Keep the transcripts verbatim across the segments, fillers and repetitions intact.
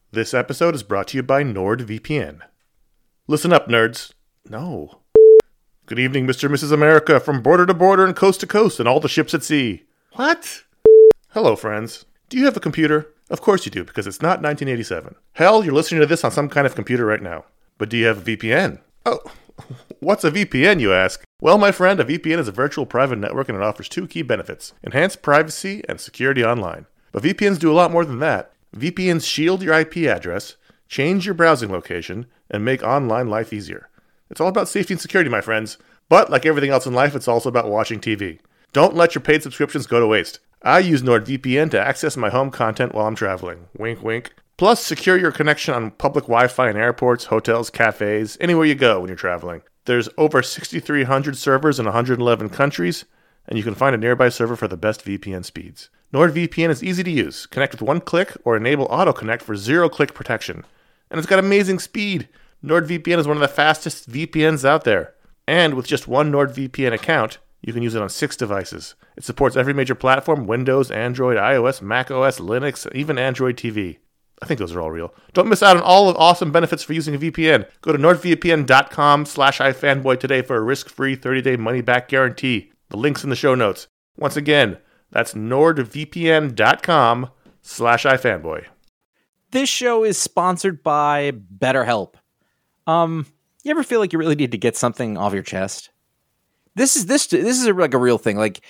This episode is brought to you by NordVPN. Listen up, nerds. No. Good evening, Mister and Missus America, from border to border and coast to coast and all the ships at sea. What? Hello, friends. Do you have a computer? Of course you do, because it's not nineteen eighty-seven. Hell, you're listening to this on some kind of computer right now. But do you have a V P N? Oh, what's a V P N, you ask? Well, my friend, a V P N is a virtual private network and it offers two key benefits: enhanced privacy and security online. But V P Ns do a lot more than that. V P Ns shield your I P address, change your browsing location, and make online life easier. It's all about safety and security, my friends. But like everything else in life, it's also about watching T V. Don't let your paid subscriptions go to waste. I use NordVPN to access my home content while I'm traveling. Wink, wink. Plus, secure your connection on public Wi-Fi in airports, hotels, cafes, anywhere you go when you're traveling. There's over six thousand three hundred servers in one hundred eleven countries, and you can find a nearby server for the best V P N speeds. NordVPN is easy to use. Connect with one click or enable auto-connect for zero-click protection. And it's got amazing speed. NordVPN is one of the fastest V P Ns out there. And with just one NordVPN account, you can use it on six devices. It supports every major platform: Windows, Android, iOS, macOS, Linux, even Android T V. I think those are all real. Don't miss out on all of the awesome benefits for using a V P N. Go to nordvpn.com slash ifanboy today for a risk-free thirty-day money-back guarantee. The link's in the show notes. Once again, that's nordvpn.com slash ifanboy. This show is sponsored by BetterHelp. Um, you ever feel like you really need to get something off your chest? This is this this is a, like a real thing. Like,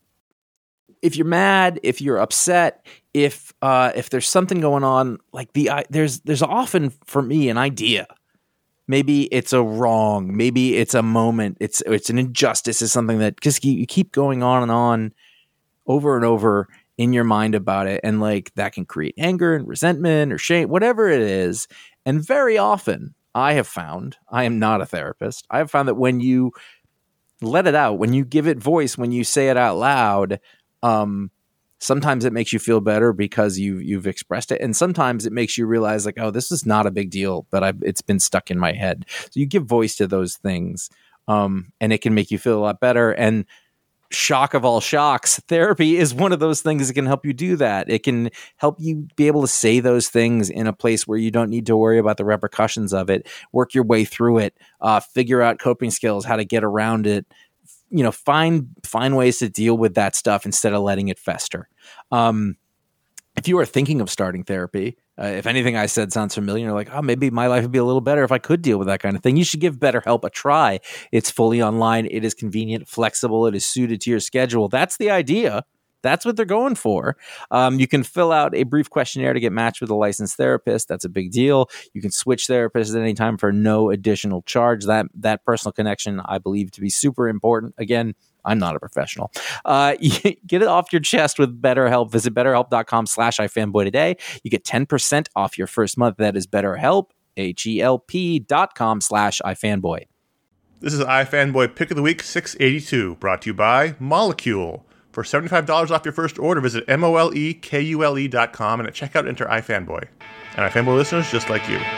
if you're mad, if you're upset, if uh, if there's something going on, like the uh, there's there's often for me an idea. Maybe it's a wrong. Maybe it's a moment. It's it's an injustice. It's something that just you keep going on and on, over and over in your mind about it, and like that can create anger and resentment or shame, whatever it is. And very often, I have found, I am not a therapist, I have found that when you let it out, when you give it voice, when you say it out loud, um, sometimes it makes you feel better because you you've expressed it, and sometimes it makes you realize like, oh, this is not a big deal, but I've, it's been stuck in my head. So you give voice to those things, um, and it can make you feel a lot better. And shock of all shocks, therapy is one of those things that can help you do that. It can help you be able to say those things in a place where you don't need to worry about the repercussions of it, work your way through it, uh, figure out coping skills, how to get around it, you know, find, find ways to deal with that stuff instead of letting it fester. Um, if you are thinking of starting therapy, uh, if anything I said sounds familiar, you're like, oh, maybe my life would be a little better if I could deal with that kind of thing. You should give BetterHelp a try. It's fully online. It is convenient, flexible. It is suited to your schedule. That's the idea. That's what they're going for. Um, you can fill out a brief questionnaire to get matched with a licensed therapist. That's a big deal. You can switch therapists at any time for no additional charge. That that personal connection, I believe, to be super important. Again, I'm not a professional. Uh, get it off your chest with BetterHelp. Visit betterhelp.com slash ifanboy today. You get ten percent off your first month. That is BetterHelp, H-E-L-P dot com slash ifanboy. This is iFanboy Pick of the Week six eighty-two, brought to you by Molecule. For seventy-five dollars off your first order, visit M O L E K U L E dot com and at checkout enter iFanboy. And iFanboy listeners just like you.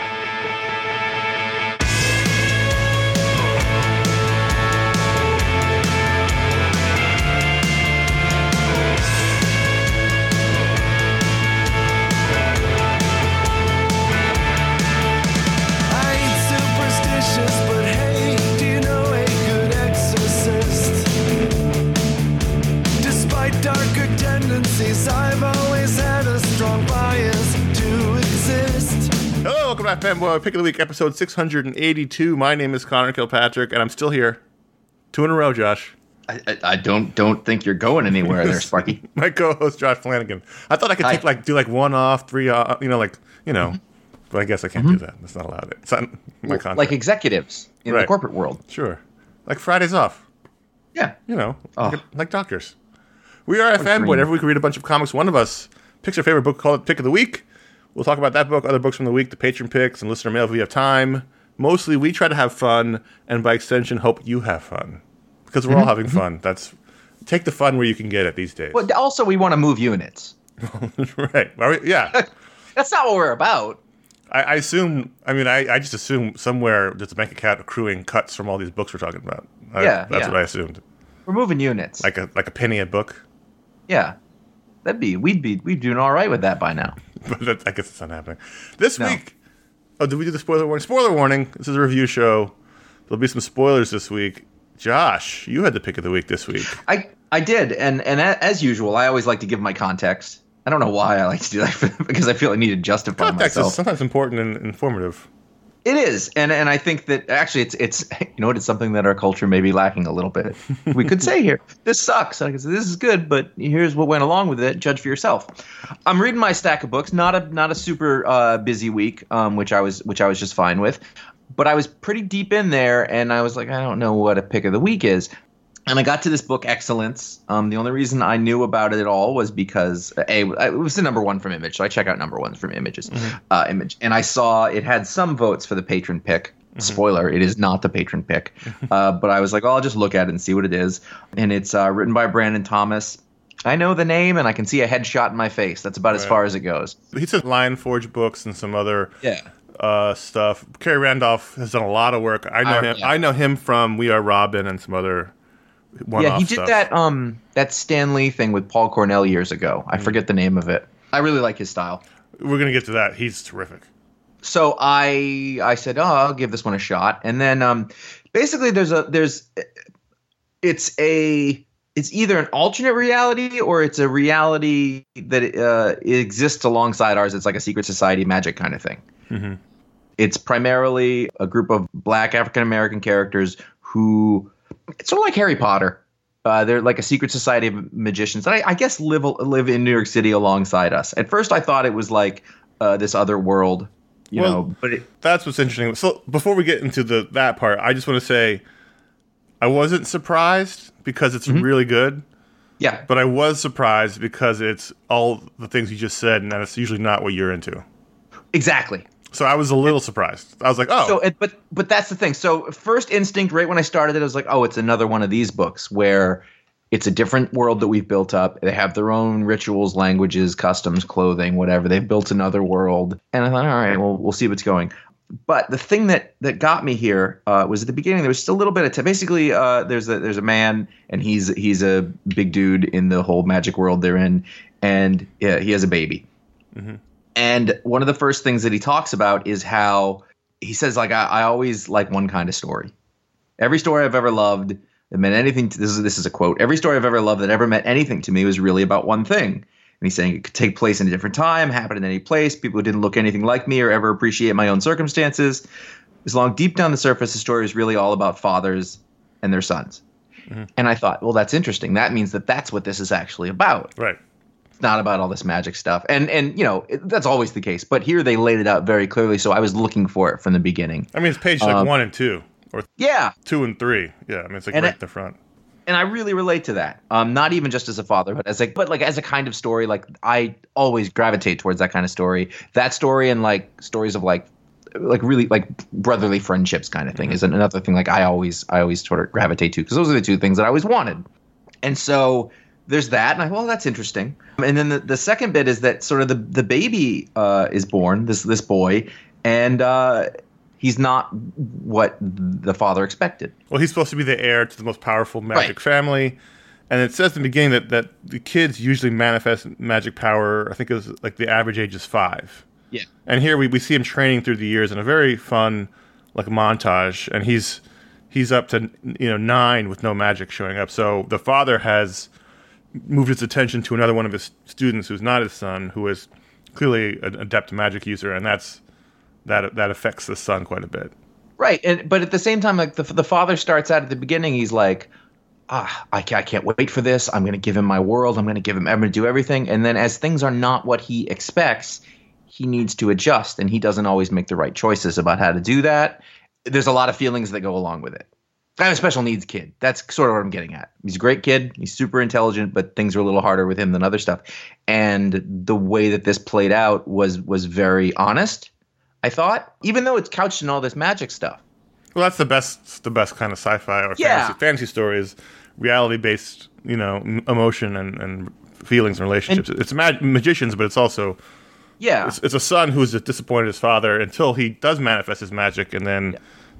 I've always had a strong bias to exist. Hello, welcome to iFanboy Pick of the Week, episode six eighty-two. My name is Connor Kilpatrick, and I'm still here. Two in a row, Josh. I, I, I don't don't think you're going anywhere there, Sparky. My co-host, Josh Flanagan. I thought I could Hi. take like do like one off, three off, you know, like, you know, but I guess I can't Mm-hmm. do that. That's not allowed. It's not my contract. Like executives in Right. the corporate world. Sure. Like Fridays off. Yeah. You know, Oh. like, like doctors. We are a What a fanboy. dream. Every week we read a bunch of comics. One of us picks our favorite book, call it Pick of the Week. We'll talk about that book, other books from the week, the patron picks, and listener mail if we have time. Mostly we try to have fun, and by extension, hope you have fun. Because we're all having fun. That's take the fun where you can get it these days. Well, also, we want to move units. Right. Are we- yeah. That's not what we're about. I, I assume, I mean, I, I just assume somewhere there's a bank account accruing cuts from all these books we're talking about. I, Yeah, That's yeah. what I assumed. We're moving units. Like a like a penny a book. Yeah. That'd be we'd be we'd be doing all right with that by now. but that, I guess it's not happening. This No. week, oh, did we do the spoiler warning? Spoiler warning. This is a review show. There'll be some spoilers this week. Josh, you had the pick of the week this week. I I did, and and a- as usual, I always like to give my context. I don't know why I like to do that because I feel I need to justify Context myself. is sometimes important and informative. It is, and and I think that actually it's it's you know what, it's something that our culture may be lacking a little bit. We could say here, this sucks. I could say this is good, but here's what went along with it. Judge for yourself. I'm reading my stack of books. Not a not a super uh, busy week, um, which I was which I was just fine with, but I was pretty deep in there, and I was like, I don't know what a pick of the week is. And I got to this book, Excellence. Um, the only reason I knew about it at all was because a it was the number one from Image, so I check out number ones from Images, mm-hmm. uh, Image, and I saw it had some votes for the patron pick. Mm-hmm. Spoiler: it is not the patron pick, uh, but I was like, oh, I'll just look at it and see what it is. And it's uh, written by Brandon Thomas. I know the name, and I can see a headshot in my face. That's about right. as far as it goes. He took Lion Forge books and some other yeah. uh, stuff. Kerry Randolph has done a lot of work. I know uh, him. Yeah. I know him from We Are Robin and some other. Yeah, he did stuff. that um that Stan Lee thing with Paul Cornell years ago. I mm. forget the name of it. I really like his style. We're gonna get to that. He's terrific. So I I said, oh, I'll give this one a shot, and then um basically there's a there's it's a it's either an alternate reality or it's a reality that uh, exists alongside ours. It's like a secret society magic kind of thing. Mm-hmm. It's primarily a group of Black African American characters who. It's sort of like Harry Potter. Uh, they're like a secret society of magicians that I, I guess live live in New York City alongside us. At first, I thought it was like uh, this other world, you well, know. But it, that's what's interesting. So before we get into the that part, I just want to say I wasn't surprised because it's mm-hmm. really good. Yeah, but I was surprised because it's all the things you just said, and that's usually not what you're into. Exactly. So I was a little surprised. I was like, oh. So, but but that's the thing. So first instinct, right when I started it, I was like, oh, it's another one of these books where it's a different world that we've built up. They have their own rituals, languages, customs, clothing, whatever. They've built another world. And I thought, all right, well, we'll see what's going. But the thing that, that got me here uh, was at the beginning, there was still a little bit of t- – basically uh, there's a there's a man, and he's he's a big dude in the whole magic world they're in, and yeah, he has a baby. Mm-hmm. And one of the first things that he talks about is how he says, like, I, I always like one kind of story. Every story I've ever loved that meant anything to, this is this is a quote. Every story I've ever loved that ever meant anything to me was really about one thing. And he's saying it could take place in a different time, happen in any place, people who didn't look anything like me or ever appreciate my own circumstances. As long deep down the surface, the story is really all about fathers and their sons. Mm-hmm. And I thought, well, that's interesting. That means that that's what this is actually about. Right. Not about all this magic stuff. And, and you know, it, that's always the case. But here they laid it out very clearly, so I was looking for it from the beginning. I mean, it's page like um, one and two. Or yeah. two and three. Yeah, I mean, it's like and right it, at the front. And I really relate to that. Um, not even just as a father, but as like, but like as a kind of story. Like I always gravitate towards that kind of story. That story and like stories of like, like really like brotherly friendships kind of thing mm-hmm. is another thing. Like I always, I always sort of gravitate to because those are the two things that I always wanted. And so there's that, and I well, that's interesting. And then the, the second bit is that sort of the the baby uh, is born, this this boy, and uh, he's not what the father expected. Well, he's supposed to be the heir to the most powerful magic right. family, and it says in the beginning that, that the kids usually manifest magic power. I think it was like the average age is five. Yeah, and here we, we see him training through the years in a very fun like montage, and he's he's up to you know nine with no magic showing up. So the father has moved his attention to another one of his students who's not his son, who is clearly an adept magic user, and that's that that affects the son quite a bit. Right, and but at the same time, like the the father starts out at the beginning, he's like, ah, I can't, I can't wait for this. I'm going to give him my world. I'm going to give him, I'm going to do everything. And then as things are not what he expects, he needs to adjust, and he doesn't always make the right choices about how to do that. There's a lot of feelings that go along with it. I'm a special needs kid. That's sort of what I'm getting at. He's a great kid. He's super intelligent, but things are a little harder with him than other stuff. And the way that this played out was was very honest, I thought, even though it's couched in all this magic stuff. Well, that's the best the best kind of sci-fi or yeah. fantasy, fantasy story is reality-based, you know, m- emotion and, and feelings and relationships. And, it's mag- magicians, but it's also yeah, it's, it's a son who's disappointed his father until he does manifest his magic, and then. Yeah.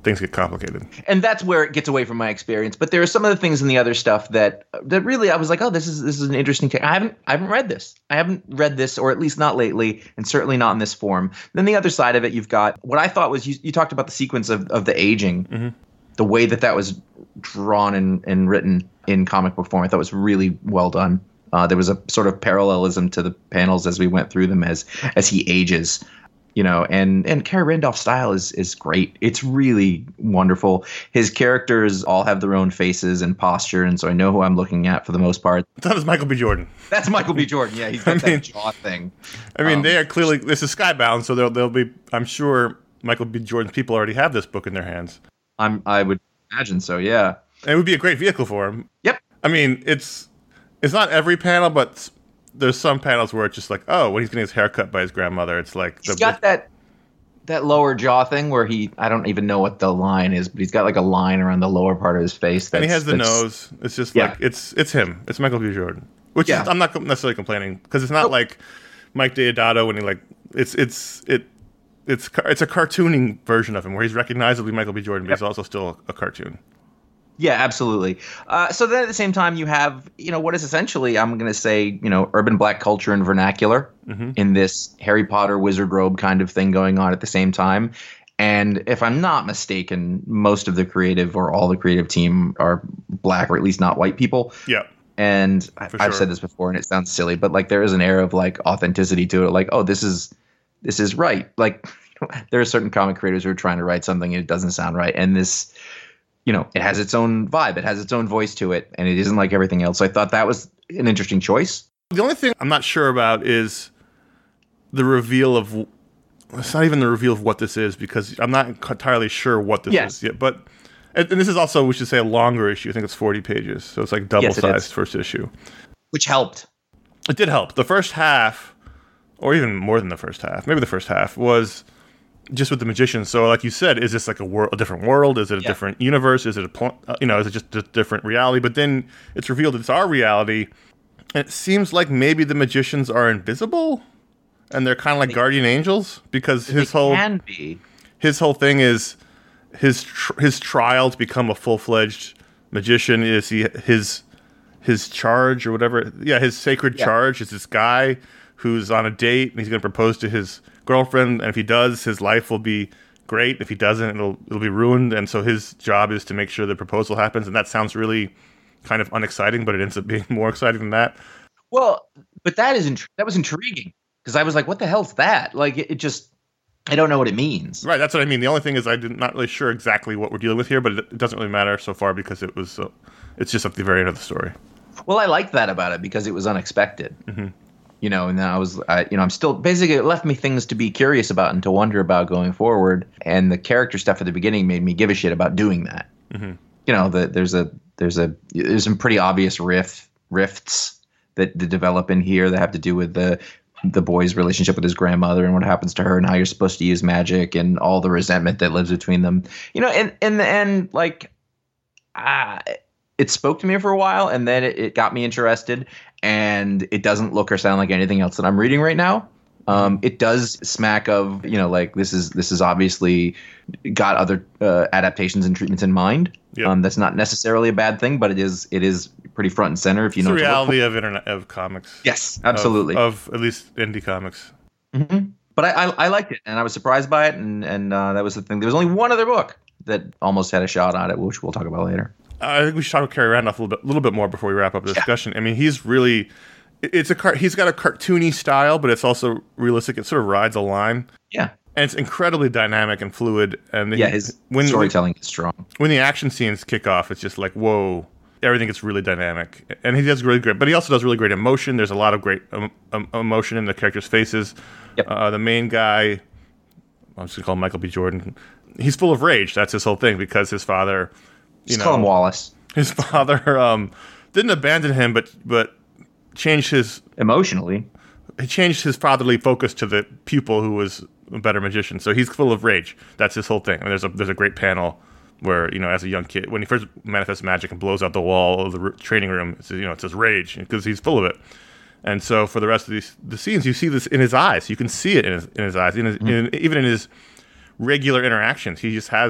things get complicated. And that's where it gets away from my experience. But there are some of the things in the other stuff that that really I was like, oh, this is this is an interesting thing. I haven't I haven't read this. I haven't read this, or at least not lately, and certainly not in this form. Then the other side of it, you've got what I thought was you, you talked about the sequence of, of the aging, mm-hmm. the way that that was drawn and, and written in comic book form. I thought was really well done. Uh, there was a sort of parallelism to the panels as we went through them as as he ages. You know, and and Kerry Randolph's style is is great. It's really wonderful. His characters all have their own faces and posture, and so I know who I'm looking at for the most part. That is Michael B. Jordan. That's Michael B. Jordan. Yeah, he's got I mean, that jaw thing. I mean, Um, they are clearly this is Skybound, so they'll they'll be. I'm sure Michael B. Jordan's people already have this book in their hands. I'm I would imagine so. Yeah. And it would be a great vehicle for him. Yep. I mean, it's it's not every panel, but there's some panels where it's just like, oh, when he's getting his hair cut by his grandmother, it's like He's got that that lower jaw thing where he I don't even know what the line is, but he's got like a line around the lower part of his face. That's, and he has the that's- nose. It's just Yeah. like it's it's him. It's Michael B. Jordan. Which Yeah. is, I'm not necessarily complaining because it's not Nope. like Mike Deodato when he like it's it's it it's car- it's a cartooning version of him where he's recognizably Michael B. Jordan, but Yep. he's also still a cartoon. Yeah, absolutely. Uh, so then at the same time, you have, you know, what is essentially, I'm going to say, you know, urban black culture and vernacular Mm-hmm. in this Harry Potter wizard robe kind of thing going on at the same time. And if I'm not mistaken, most of the creative or all the creative team are black, or at least not white people. Yeah. And I, For I've sure. said this before, and it sounds silly, but like there is an air of like authenticity to it. Like, oh, this is this is right. Like there are certain comic creators who are trying to write something and it doesn't sound right, and this, you know, it has its own vibe, it has its own voice to it, and it isn't like everything else. So I thought that was an interesting choice. The only thing I'm not sure about is the reveal of. It's not even the reveal of what this is because I'm not entirely sure what this Yes. is yet. But and, and this is also, we should say, a longer issue. I think it's forty pages, so it's like double Yes, it sized is. first issue. Which helped. It did help. The first half, or even more than the first half, maybe the first half was just with the magicians. So, like you said, is this like a, wor- a different world? Is it a Yeah. different universe? Is it a pl- uh, you know? Is it just a different reality? But then it's revealed that it's our reality, and it seems like maybe the magicians are invisible, and they're kind of like guardian angels because his It whole can be. his whole thing is his tr- his trial to become a full fledged magician is he his his charge or whatever. Yeah, his sacred Yeah. charge is this guy who's on a date and he's going to propose to his girlfriend, and if he does, his life will be great. If he doesn't, it'll it'll be ruined. And so his job is to make sure the proposal happens. And that sounds really kind of unexciting, but it ends up being more exciting than that. Well, but that is int- that was intriguing because I was like, what the hell's that? Like it, it just I don't know what it means. Right, that's what I mean. The only thing is I'm not really sure exactly what we're dealing with here, but it, it doesn't really matter so far because it was uh, it's just at the very end of the story. Well, I liked that about it because it was unexpected. Mm-hmm. You know, and then I was, I, you know, I'm still basically it left me things to be curious about and to wonder about going forward. And the character stuff at the beginning made me give a shit about doing that. Mm-hmm. You know, the, there's a there's a there's some pretty obvious rift rifts that, that develop in here that have to do with the the boy's relationship with his grandmother and what happens to her and how you're supposed to use magic and all the resentment that lives between them. You know, and in the end, like, ah. It spoke to me for a while, and then it, it got me interested. And it doesn't look or sound like anything else that I'm reading right now. Um, it does smack of, you know, like this is this is obviously got other uh, adaptations and treatments in mind. Yep. Um, that's not necessarily a bad thing, but it is it is pretty front and center if you It's know the what to look for. reality of internet of comics. Yes, Of- absolutely. Of, at least indie comics. hmm But I, I I liked it, and I was surprised by it, and and uh, that was the thing. There was only one other book that almost had a shot at it, which we'll talk about later. I think we should talk about Kerry Randolph a little bit, little bit more before we wrap up the discussion. I mean, he's really, it's a car, he's got a cartoony style, but it's also realistic. It sort of rides a line, Yeah, and it's incredibly dynamic and fluid. And yeah. he- His when storytelling is strong. when the action scenes kick off, it's just like whoa, everything gets really dynamic, and he does really great. But he also does really great emotion. There's a lot of great um, um, emotion in the characters' faces. Yep. Uh, the main guy, I'm just gonna call him Michael B. Jordan. He's full of rage. That's his whole thing because his father, you Just know, call him Wallace. his father um, didn't abandon him, but but changed his Emotionally, he changed his fatherly focus to the pupil who was a better magician. So he's full of rage. That's his whole thing. And there's a there's a great panel where, you know, as a young kid, when he first manifests magic and blows out the wall of the r- training room, it says, you know, it says rage because he's full of it. And so for the rest of these the scenes, you see this in his eyes. You can see it in his in his eyes, in his, in, even in his regular interactions. He just has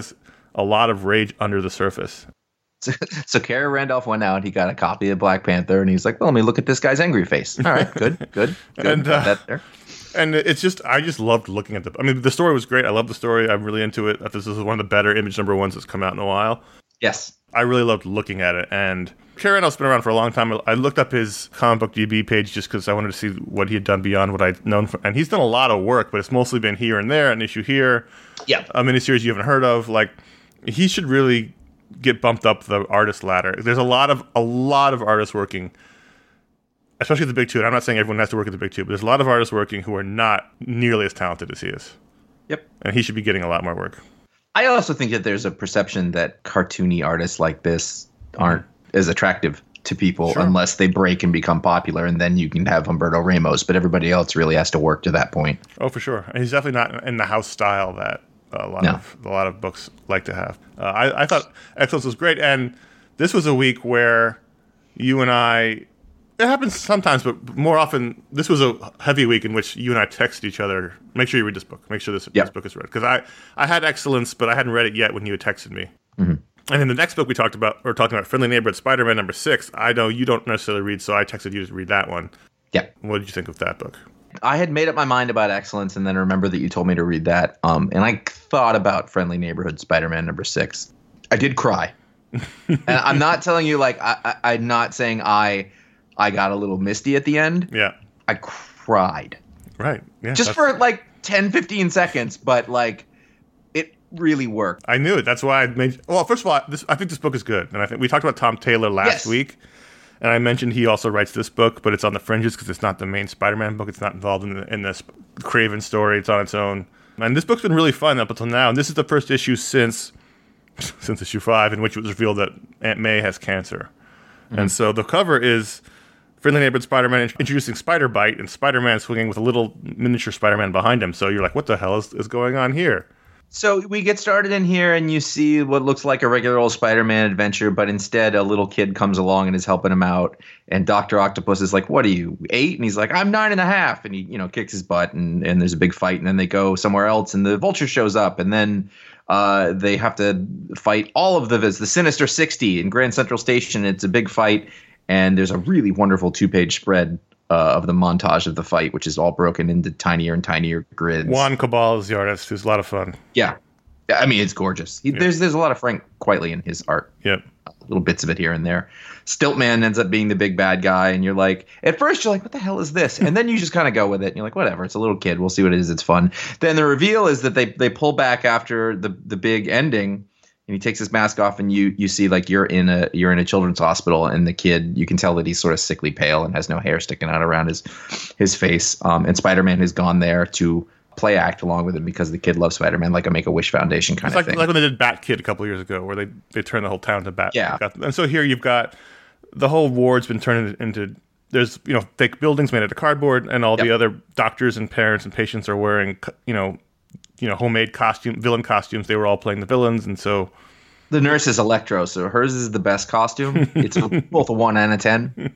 a lot of rage under the surface. So, so Kara Randolph went out. He got a copy of Black Panther, and he's like, "Well, let me look at this guy's angry face." All right, good, good, good. And, uh, that there. And it's just, I just loved looking at the. I mean, the story was great. I love the story. I'm really into it. This is one of the better Image number ones that's come out in a while. Yes, I really loved looking at it. And Kara Randolph's been around for a long time. I looked up his comic book D B page just because I wanted to see what he had done beyond what I'd known. From, and he's done a lot of work, but it's mostly been here and there, an issue here, yeah, a miniseries you haven't heard of. Like, he should really get bumped up the artist ladder. There's a lot of a lot of artists working, especially the big two. And I'm not saying everyone has to work at the big two, but there's a lot of artists working who are not nearly as talented as he is. Yep. And he should be getting a lot more work. I also think that there's a perception that cartoony artists like this aren't as attractive to people Sure. unless they break and become popular, and then you can have Humberto Ramos. But everybody else really has to work to that point. Oh, for sure. And he's definitely not in the house style that a lot No. of a lot of books like to have. Uh, I, I thought Excellence was great, and this was a week where you and I. It happens sometimes, but more often, this was a heavy week in which you and I texted each other. Make sure you read this book. Make sure this, Yep. this book is read. Because I, I had Excellence, but I hadn't read it yet when you had texted me. Mm-hmm. And in the next book we talked about, we're talking about Friendly Neighborhood Spider-Man number six. I know you don't necessarily read, so I texted you to read that one. Yeah. What did you think of that book? I had made up my mind about Excellence, and then remember that you told me to read that. Um, and I thought about Friendly Neighborhood Spider-Man number six. I did cry. And I'm not telling you, like, I, I, I'm not saying I I got a little misty at the end. Yeah. I cried. Right. Yeah. Just that's- for like ten, fifteen seconds, but like it really worked. I knew it. That's why I made. Well, first of all, this, I think this book is good, and I think we talked about Tom Taylor last Yes. week, and I mentioned he also writes this book, but it's on the fringes because it's not the main Spider-Man book. It's not involved in the, in this Craven story. It's on its own, and this book's been really fun up until now. And this is the first issue since since issue five in which it was revealed that Aunt May has cancer, mm-hmm. and so the cover is Friendly Neighborhood Spider-Man introducing Spider-Bite, and Spider-Man swinging with a little miniature Spider-Man behind him. So you're like, what the hell is, is going on here? So we get started in here, and you see what looks like a regular old Spider-Man adventure, but instead a little kid comes along and is helping him out. And Doctor Octopus is like, "What are you, eight?" And he's like, "I'm nine and a half." And he, you know, kicks his butt, and, and there's a big fight. And then they go somewhere else, and the Vulture shows up, and then uh, they have to fight all of the the Sinister Sixty in Grand Central Station. It's a big fight, and there's a really wonderful two-page spread Uh, of the montage of the fight, which is all broken into tinier and tinier grids. Juan Cabal is the artist, who's a lot of fun. Yeah. I mean, it's gorgeous. He, Yeah. There's there's a lot of Frank Quitely in his art. Yep. Little bits of it here and there. Stiltman ends up being the big bad guy, and you're like, at first you're like, what the hell is this? And then you just kind of go with it, and you're like, whatever, it's a little kid. We'll see what it is. It's fun. Then the reveal is that they they pull back after the the big ending, and he takes his mask off, and you you see like you're in a you're in a children's hospital, and the kid, you can tell that he's sort of sickly pale and has no hair sticking out around his his face. Um, and Spider-Man has gone there to play act along with him because the kid loves Spider-Man, like a Make-A-Wish Foundation kind It's of like, thing. like when they did Bat Kid a couple years ago, where they, they turned the whole town to Bat. Yeah. And so here you've got the whole ward's been turned into, there's, you know, fake buildings made out of cardboard, and all Yep. the other doctors and parents and patients are wearing, you know, you know, homemade costume, villain costumes. They were all playing the villains, and so The nurse is Electro, so hers is the best costume. It's both a one and a ten.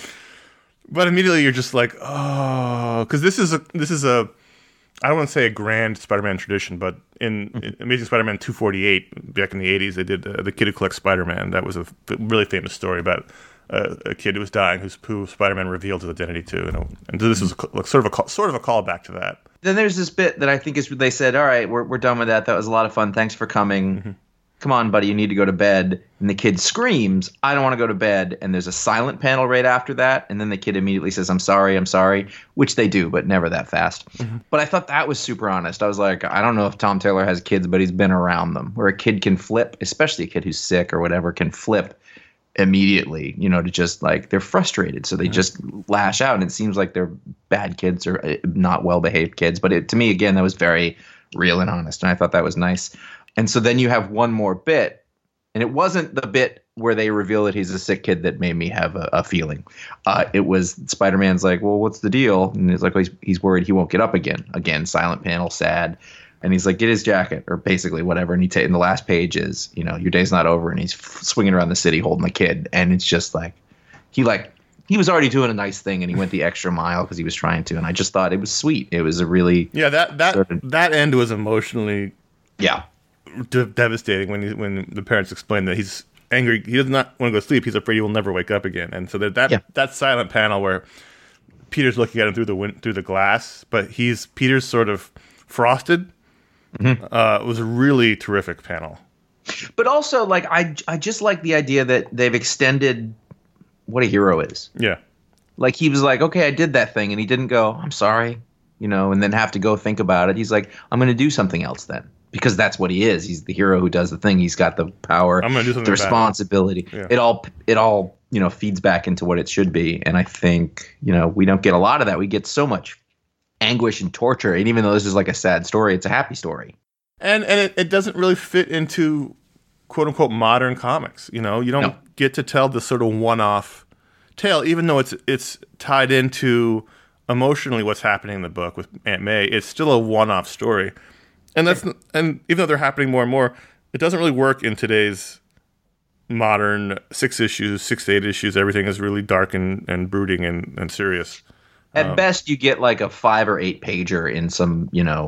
But immediately you're just like, oh, because this is a this is a I don't want to say a grand Spider-Man tradition, but in, in Amazing Spider-Man two forty-eight back in the eighties, they did uh, the Kid Who Collects Spider-Man. That was a f- really famous story about uh, a kid who was dying, who's, who Spider-Man revealed his identity to, you know. And so this was a, c- like, sort of a call, sort of a callback to that. Then there's this bit that I think is they said, all right, we're we're done with that. That was a lot of fun. Thanks for coming. Mm-hmm. Come on, buddy, you need to go to bed. And the kid screams, I don't want to go to bed. And there's a silent panel right after that. And then the kid immediately says, I'm sorry, I'm sorry, which they do, but never that fast. Mm-hmm. But I thought that was super honest. I was like, I don't know if Tom Taylor has kids, but he's been around them, where a kid can flip, especially a kid who's sick or whatever, can flip immediately, you know, to just like, they're frustrated. So they mm-hmm. just lash out. And it seems like they're bad kids or not well-behaved kids. But it, to me, again, that was very real and honest. And I thought that was nice. And so then you have one more bit, and it wasn't the bit where they reveal that he's a sick kid that made me have a, a feeling. Uh, it was Spider-Man's like, well, what's the deal? And he's like, well, he's, he's worried he won't get up again. Again, silent panel, sad. And he's like, get his jacket, or basically whatever. And he ta- and the last page is, you know, your day's not over. And he's f- swinging around the city holding the kid. And it's just like, he like, he was already doing a nice thing, and he went the extra mile because he was trying to. And I just thought it was sweet. It was a really yeah that that sort of, that end was emotionally yeah. de- devastating when he, when the parents explain that he's angry. He does not want to go to sleep. He's afraid he will never wake up again. And so that that, Yeah. that silent panel where Peter's looking at him through the win- through the glass, but he's Peter's sort of frosted. Mm-hmm. Uh, it was a really terrific panel. But also, like, I, I just like the idea that they've extended what a hero is. Yeah. Like, he was like, okay, I did that thing. And he didn't go, I'm sorry, you know, and then have to go think about it. He's like, I'm going to do something else then. Because that's what he is. He's the hero who does the thing. He's got the power, I'm gonna do something the about it. responsibility. Yeah. It all, it all, you know, feeds back into what it should be. And I think, you know, we don't get a lot of that. We get so much anguish and torture. And even though this is like a sad story, it's a happy story. And and it, it doesn't really fit into quote unquote modern comics. You know, you don't No. get to tell this sort of one off tale, even though it's it's tied into emotionally what's happening in the book with Aunt May. It's still a one off story, and that's and even though they're happening more and more, it doesn't really work in today's modern six issues, six to eight issues. Everything is really dark and, and brooding and, and serious. At Um, best, you get like a five or eight pager in some, you know,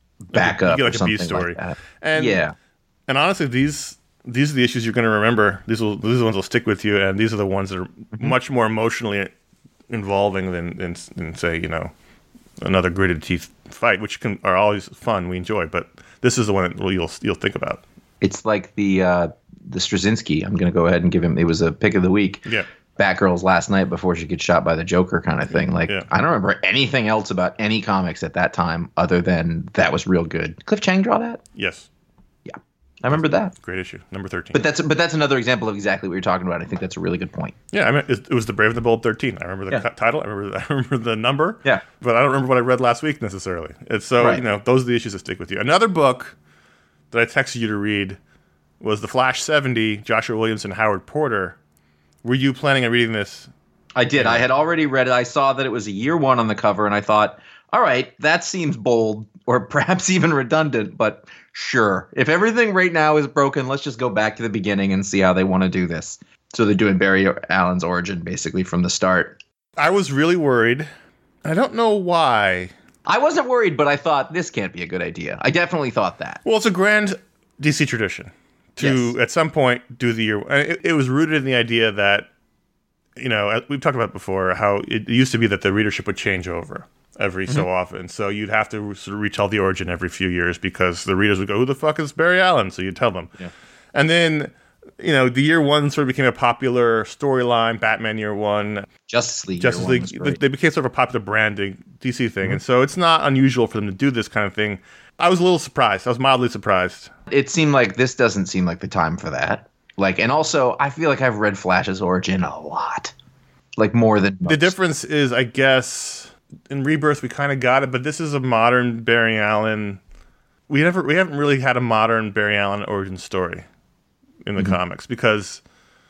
backup you or get like a B something story. like that. And yeah. And honestly, these these are the issues you're going to remember. These will these are the ones that will stick with you, and these are the ones that are Mm-hmm. much more emotionally involving than, than than say you know another gritted teeth fight, which can are always fun. We enjoy, but this is the one that you'll you'll think about. It's like the uh, the Straczynski. I'm going to go ahead and give him. It was a pick of the week. Yeah. Batgirl's last night before she gets shot by the Joker, kind of thing. Like, Yeah. I don't remember anything else about any comics at that time other than that was real good. Cliff Chang draw that? Yes, Yeah, I remember that. great issue number thirteen. But that's but that's another example of exactly what you're talking about. I think that's a really good point. yeah, I mean it, it was the Brave and the Bold thirteen. I remember the Yeah. cu- title. I remember the, I remember the number. Yeah. but I don't remember what I read last week necessarily. It's so Right. you know those are the issues that stick with you. Another book that I texted you to read was The Flash seventy, Joshua Williamson, Howard Porter. Were you planning on reading this? I did. I had already read it. I saw that it was a year one on the cover, and I thought, all right, that seems bold or perhaps even redundant, but sure. If everything right now is broken, let's just go back to the beginning and see how they want to do this. So they're doing Barry Allen's origin basically from the start. I was really worried. I don't know why. I wasn't worried, but I thought this can't be a good idea. I definitely thought that. Well, it's a grand D C tradition to, Yes. at some point, do the year. and It, it was rooted in the idea that, you know, we've talked about before how it used to be that the readership would change over every Mm-hmm. so often. So you'd have to sort of retell the origin every few years because the readers would go, who the fuck is Barry Allen? So you'd tell them. Yeah. And then, you know, the year one sort of became a popular storyline, Batman year one, Justice League. Justice year one League, was they, great. they became sort of a popular branding D C thing. And so it's not unusual for them to do this kind of thing. I was a little surprised. I was mildly surprised. It seemed like this doesn't seem like the time for that. Like, and also, I feel like I've read Flash's origin a lot. Like, more than most. The difference is, I guess, in Rebirth we kind of got it, but this is a modern Barry Allen. We never, we haven't really had a modern Barry Allen origin story in the Mm-hmm. comics because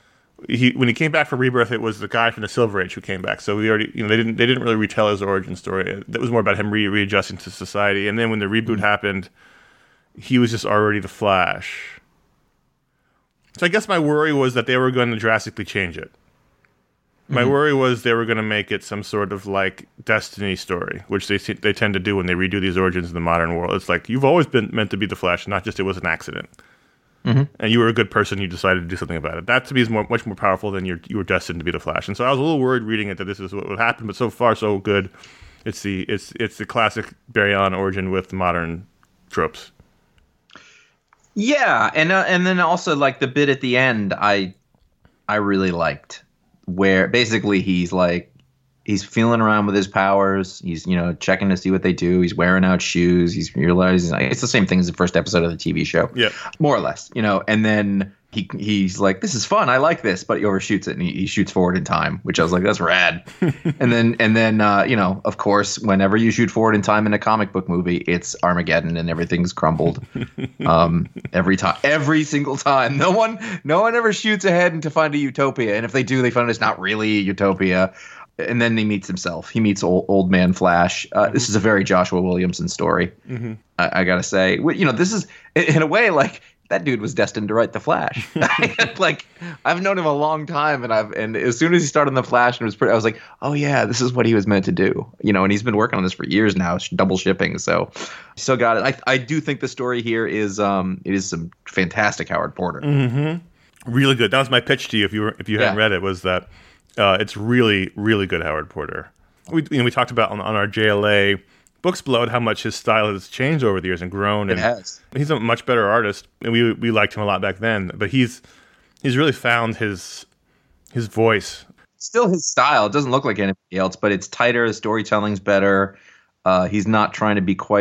he, when he came back for Rebirth, it was the guy from the Silver Age who came back. So we already, you know, they didn't, they didn't really retell his origin story. That was more about him re- readjusting to society. And then when the reboot Mm-hmm. happened, he was just already the Flash. So I guess my worry was that they were going to drastically change it. My Mm-hmm. worry was they were going to make it some sort of like Destiny story, which they they tend to do when they redo these origins in the modern world. It's like you've always been meant to be the Flash, not just it was an accident, Mm-hmm. and you were a good person. You decided to do something about it. That to me is more, much more powerful than you're, you were destined to be the Flash. And so I was a little worried reading it that this is what would happen. But so far, so good. It's the it's it's the classic Barry Allen origin with modern tropes. Yeah, and uh, and then also like the bit at the end, I I really liked where basically he's like he's feeling around with his powers. He's you know checking to see what they do. He's wearing out shoes. He's realizing it's the same thing as the first episode of the T V show. Yeah. more or less, you know. And then he he's like, "This is fun. I like this," but he overshoots it and he, he shoots forward in time, which I was like, "That's rad." and then and then uh, you know, of course, whenever you shoot forward in time in a comic book movie, it's Armageddon and everything's crumbled. um, every time, every single time, no one no one ever shoots ahead to find a utopia, and if they do, they find it's not really a utopia. And then he meets himself. He meets old, old man Flash. Uh, mm-hmm. This is a very Joshua Williamson story. Mm-hmm. I, I gotta say, you know, this is in a way like that dude was destined to write the Flash. Like, I've known him a long time, and I've and as soon as he started in the Flash and it was pretty, I was like, oh yeah, this is what he was meant to do. You know, and he's been working on this for years now, double shipping. So, still got it. I I do think the story here is um it is some fantastic Howard Porter. Mm-hmm. Really good. That was my pitch to you if you were if you hadn't Yeah. read it. Was that uh, it's really really good Howard Porter. We you know we talked about on, on our J L A Booksplode how much his style has changed over the years and grown. And It has. He's a much better artist, and we we liked him a lot back then. But he's he's really found his his voice. Still his style. It doesn't look like anybody else, but it's tighter. The storytelling's better. Uh, he's not trying to be quite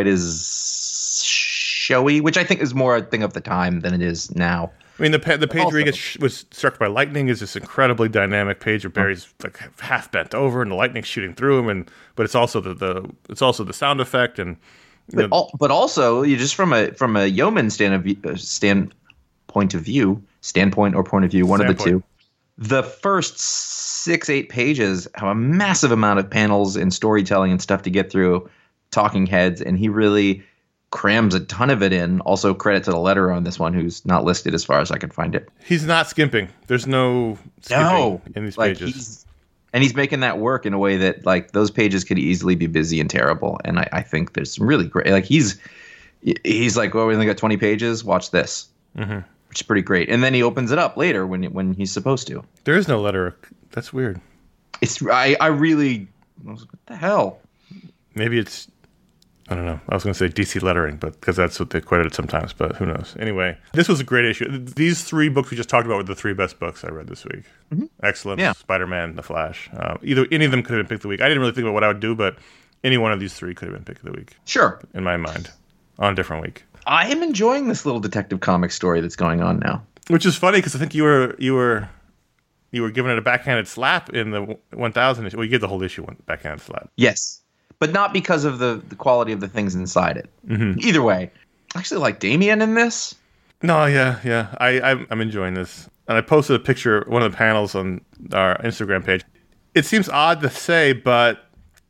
as showy, which I think is more a thing of the time than it is now. I mean, the pa- the page where he Also- gets sh- was struck by lightning is this incredibly dynamic page where Barry's like half bent over and the lightning's shooting through him, and but it's also the, the it's also the sound effect and you But, know, al- but also, you just from a from a yeoman stand of view, uh, standpoint of view, standpoint or point of view, one of the Standpoint. two. The first six eight pages have a massive amount of panels and storytelling and stuff to get through, talking heads, and he really crams a ton of it in. Also, credit to the letterer on this one, who's not listed as far as I can find it. he's not skimping. There's no skimping No, in these like pages. he's, and he's making that work in a way that like those pages could easily be busy and terrible. And I, I think there's some really great. Like he's he's like, well, we only got twenty pages. Watch this, Mm-hmm. which is pretty great. And then he opens it up later when when he's supposed to. There is no letter. That's weird. It's I I really I was like, what the hell. Maybe it's I don't know. I was going to say D C lettering, but because that's what they credited sometimes. But who knows? Anyway, this was a great issue. These three books we just talked about were the three best books I read this week. Mm-hmm. Excellent. Yeah. Spider-Man, The Flash. Uh, either any of them could have been picked of the week. I didn't really think about what I would do, but any one of these three could have been picked of the week Sure, in my mind on a different week. I am enjoying this little detective comic story that's going on now. Which is funny because I think you were you were you were giving it a backhanded slap in the one thousand issue. Well, you gave the whole issue one backhanded slap. Yes, but not because of the, the quality of the things inside it. Mm-hmm. Either way, I actually like Damien in this. No, yeah, yeah. I, I'm, I'm enjoying this. And I posted a picture, one of the panels on our Instagram page. It seems odd to say, but,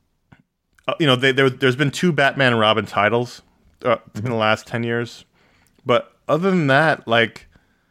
uh, you know, they, there, there's been two Batman and Robin titles uh, in the last ten years. But other than that, like,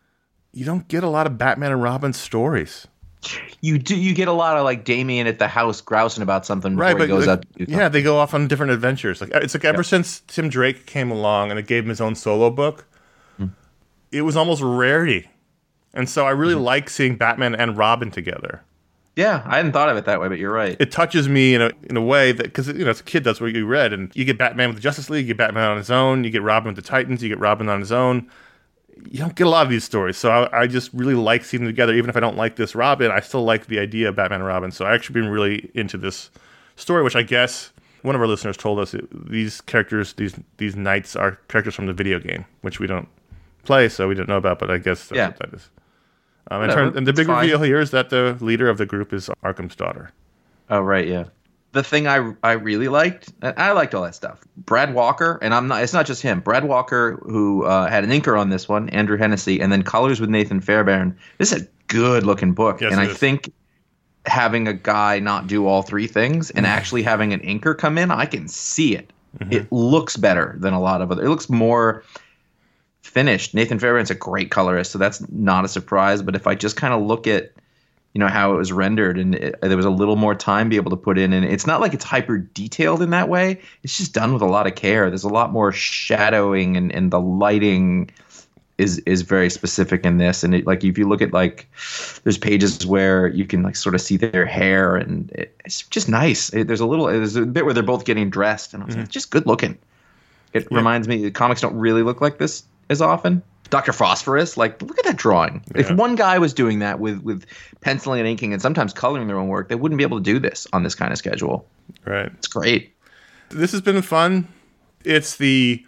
you don't get a lot of Batman and Robin stories. You do you get a lot of like Damien at the house grousing about something before Right, he but goes like, out to do yeah, they go off on different adventures. Like it's like ever Yeah. since Tim Drake came along and it gave him his own solo book, Hmm. it was almost rarity. And so I really Mm-hmm. like seeing Batman and Robin together. Yeah, I hadn't thought of it that way, but you're right. It touches me in a in a way that because you know as a kid that's what you read, and you get Batman with the Justice League, you get Batman on his own, you get Robin with the Titans, you get Robin on his own. You don't get a lot of these stories, so I, I just really like seeing them together. Even if I don't like this Robin, I still like the idea of Batman and Robin. So I actually been really into this story, which I guess one of our listeners told us it, these characters, these these knights are characters from the video game, which we don't play, so we didn't know about. But I guess that's Yeah. what that is. Um, and, Whatever, turn, and the it's big fine. reveal here is that the leader of the group is Arkham's daughter. Oh right, yeah. The thing I I really liked, and I liked all that stuff. Brad Walker, and I'm not. It's not just him. Brad Walker, who uh, had an inker on this one, Andrew Hennessy, and then colors with Nathan Fairbairn. This is a good looking book, Yes, and it I is. think having a guy not do all three things and actually having an inker come in, I can see it. Mm-hmm. It looks better than a lot of other. It looks more finished. Nathan Fairbairn's a great colorist, so that's not a surprise. But if I just kind of look at, you know, how it was rendered, and it, there was a little more time to be able to put in, and it's not like it's hyper detailed in that way. It's just done with a lot of care. There's a lot more shadowing, and, and the lighting is is very specific in this. And it, like if you look at like, there's pages where you can like sort of see their hair, and it, it's just nice. It, there's a little, there's a bit where they're both getting dressed, and I was like, it's just good looking. It reminds me, comics don't really look like this as often. Doctor Phosphorus, like, look at that drawing. If Yeah. one guy was doing that with, with penciling and inking and sometimes coloring their own work, they wouldn't be able to do this on this kind of schedule. Right. It's great. This has been fun. It's the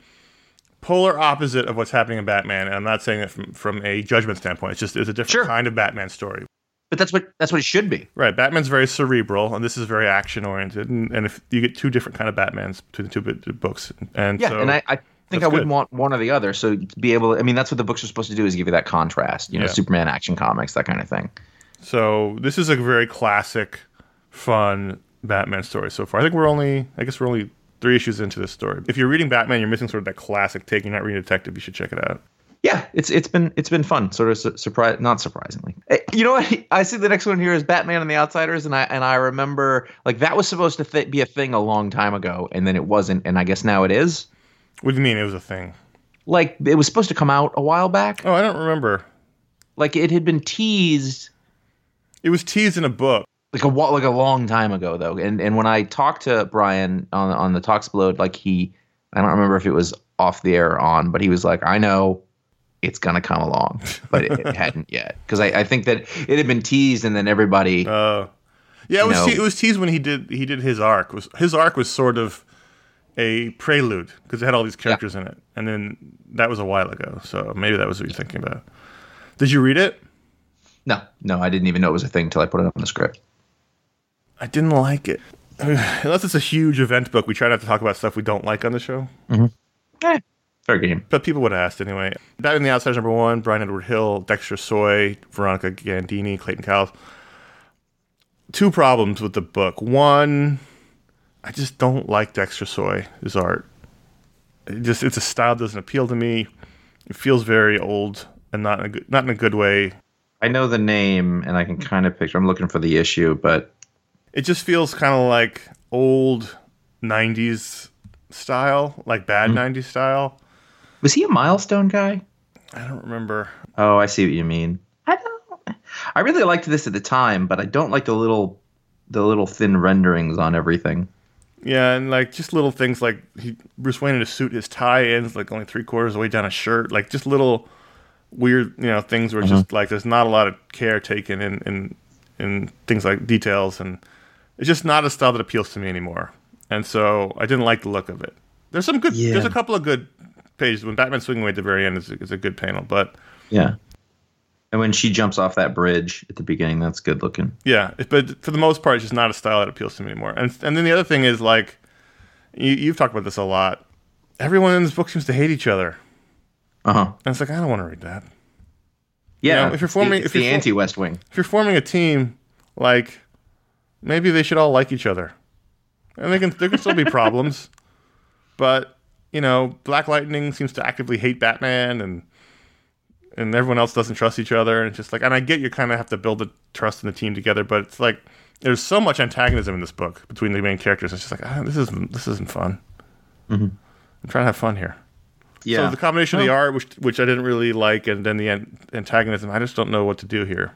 polar opposite of what's happening in Batman. And I'm not saying it from, from a judgment standpoint. It's just it's a different Sure. kind of Batman story. But that's what that's what it should be. Right. Batman's very cerebral, and this is very action oriented. And, and if you get two different kind of Batmans between the two b- books, and Yeah, so and I, I think that's I wouldn't good. want one or the other. So to be able to, I mean, that's what the books are supposed to do, is give you that contrast, you know, Yeah. Superman action comics, that kind of thing. so this is a very classic, fun Batman story so far. I think we're only, I guess we're only three issues into this story. If you're reading Batman, you're missing sort of that classic take. You're not reading Detective. You should check it out. Yeah, it's it's been it's been fun. Sort of su- surprise, not surprisingly. Eh, You know what? I see the next one here is Batman and the Outsiders, and I and I remember like that was supposed to th- be a thing a long time ago, and then it wasn't, and I guess now it is. What do you mean it was a thing? Like it was supposed to come out a while back. Oh, I don't remember. Like it had been teased It was teased in a book. like a wa- like a long time ago though, and and when I talked to Brian on on the Talksplode, like he, I don't remember if it was off the air or on, but he was like, I know. It's gonna come along, but it, it hadn't yet because I, I think that it had been teased, and then everybody. Uh, yeah, it was know- te- it was teased when he did he did his arc. Was his arc was sort of a prelude because it had all these characters in it, and then that was a while ago. So maybe that was what you're thinking about. Did you read it? No, no, I didn't even know it was a thing until I put it on the script. I didn't like it. Unless it's a huge event book, we try not to talk about stuff we don't like on the show. Eh, fair game. But people would have asked anyway. Batman and the Outsiders number one, Brian Edward Hill, Dexter Soy, Veronica Gandini, Clayton Cowles. Two problems with the book. One, I just don't like Dexter Soy, his art. It just it's a style that doesn't appeal to me. It feels very old and not in a good, not in a good way. I know the name, and I can kind of picture. I'm looking for the issue, but It just feels kind of like old nineties style, like bad nineties style. was he a Milestone guy? I don't remember. Oh, I see what you mean. I don't. I really liked this at the time, but I don't like the little, the little thin renderings on everything. Yeah, and like just little things like he, Bruce Wayne in a suit, his tie ends like only three quarters of the way down his shirt. Like just little weird, you know, things where it's just like there's not a lot of care taken in, in in things like details, and it's just not a style that appeals to me anymore. And so I didn't like the look of it. There's some good. Yeah. There's a couple of good pages when Batman swinging away at the very end is a, is a good panel, but Yeah. And when she jumps off that bridge at the beginning, that's good looking. yeah, it- but for the most part, it's just not a style that appeals to me anymore. And and then the other thing is like, you, you've talked about this a lot. Everyone in this book seems to hate each other, Uh huh. and it's like I don't want to read that. Yeah. know, if you're forming- it's if the you're for- anti-West Wing. If you're forming a team, like maybe they should all like each other, and they can there can still be problems, but you know, Black Lightning seems to actively hate Batman, and and everyone else doesn't trust each other. And it's just like, and I get you kind of have to build the trust in the team together, but it's like there's so much antagonism in this book between the main characters. It's just like ah, this isn't this isn't fun. I'm trying to have fun here. Yeah. So the combination of the art, which which I didn't really like, and then the an- antagonism, I just don't know what to do here.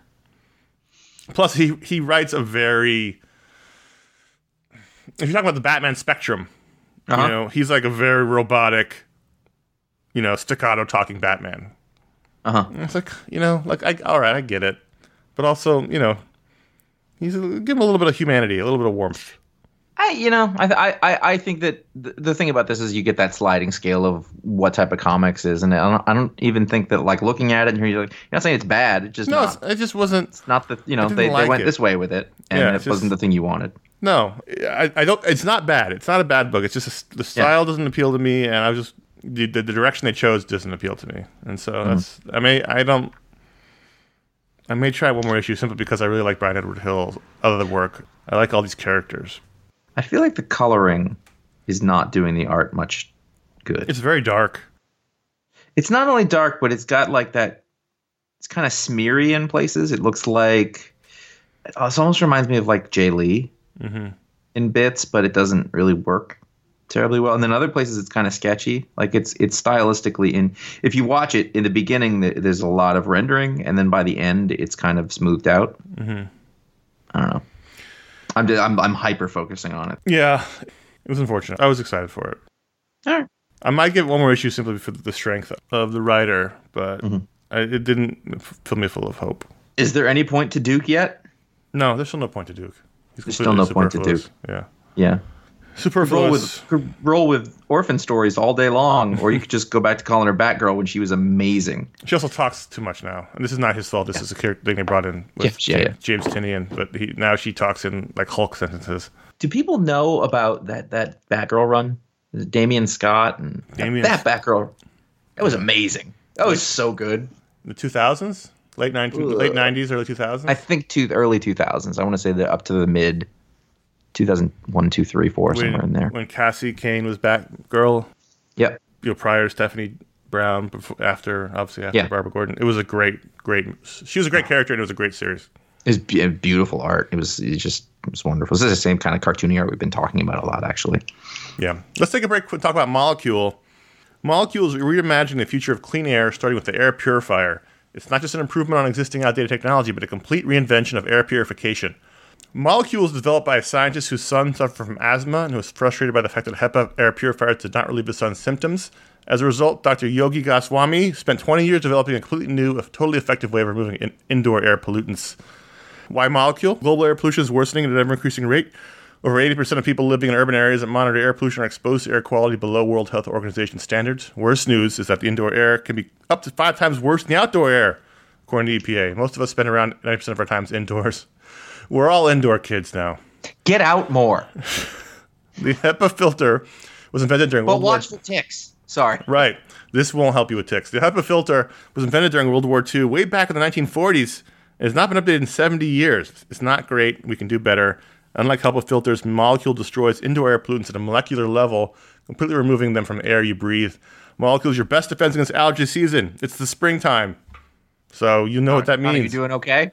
Plus, he he writes a very. If you're talking about the Batman spectrum, Uh-huh. you know, he's like a very robotic, you know, staccato talking Batman. Uh huh. And it's like, you know, like I all right, I get it, but also, you know, he's give him a little bit of humanity, a little bit of warmth. I, you know, I, I, I think that the, the thing about this is you get that sliding scale of what type of comics is, and I don't, I don't even think that like looking at it and you're like, you're not saying it's bad. It's just No, not, it's, it just wasn't. it's not the, you know, didn't they, like they went it. this way with it, and Yeah, it it's wasn't just- the thing you wanted. No, I, I don't. It's not bad. It's not a bad book. It's just the style doesn't appeal to me, and I was just the, the, the direction they chose doesn't appeal to me, and so Mm-hmm. that's. I may I don't. I may try one more issue simply because I really like Brian Edward Hill's other work. I like all these characters. I feel like the coloring is not doing the art much good. It's very dark. It's not only dark, but it's got like that. It's kind of smeary in places. It looks like it almost reminds me of like Jay Lee in bits, but it doesn't really work terribly well. And then other places, it's kind of sketchy. Like it's it's stylistically in. If you watch it in the beginning, th- there's a lot of rendering, and then by the end, it's kind of smoothed out. Mm-hmm. I don't know. I'm just, I'm I'm hyper focusing on it. Yeah, it was unfortunate. I was excited for it. All right. I might give one more issue simply for the strength of the writer, but I, it didn't fill me full of hope. Is there any point to Duke yet? No, there's still no point to Duke. He's There's still no completely point to superfluous. Duke. Yeah. Yeah. Superfluous. Roll with could roll with orphan stories all day long, or you could just go back to calling her Batgirl when she was amazing. She also talks too much now, and this is not his fault. This is a character thing they brought in with Yeah, yeah, James, James Tinian, but he now she talks in like Hulk sentences. Do people know about that that Batgirl run? Is it Damian Scott and Damian- that Batgirl? That was amazing. That was so good. The two thousands, late nineties, late nineties, early two thousands. I think to the early two thousands. I want to say the up to the mid two thousand one, two, three, four, somewhere in there. When Cassie Kane was Batgirl, Yep. you know, prior to Stephanie Brown before, after, obviously after Yeah. Barbara Gordon. It was a great, great. She was a great character, and it was a great series. It's be- beautiful art. It was, it was just it was wonderful. This is the same kind of cartoony art we've been talking about a lot, actually. Yeah. Let's take a break and talk about Molecule. Molecule is reimagining the future of clean air, starting with the air purifier. It's not just an improvement on existing outdated technology, but a complete reinvention of air purification. Molecule is developed by a scientist whose son suffered from asthma and who was frustrated by the fact that HEPA air purifiers did not relieve his son's symptoms. As a result, Doctor Yogi Goswami spent twenty years developing a completely new, totally effective way of removing in- indoor air pollutants. Why Molecule? Global air pollution is worsening at an ever-increasing rate. Over eighty percent of people living in urban areas that monitor air pollution are exposed to air quality below World Health Organization standards. Worst news is that the indoor air can be up to five times worse than the outdoor air, according to E P A. Most of us spend around ninety percent of our time indoors. We're all indoor kids now. Get out more. The HEPA filter was invented during But World War watch the ticks. Sorry. Right. This won't help you with ticks. The HEPA filter was invented during World War Two, way back in the nineteen forties. It has not been updated in seventy years. It's not great. We can do better. Unlike HEPA filters, Molecule destroys indoor air pollutants at a molecular level, completely removing them from air you breathe. Molecule is your best defense against allergy season. It's the springtime. So you know what that Are you means. doing okay?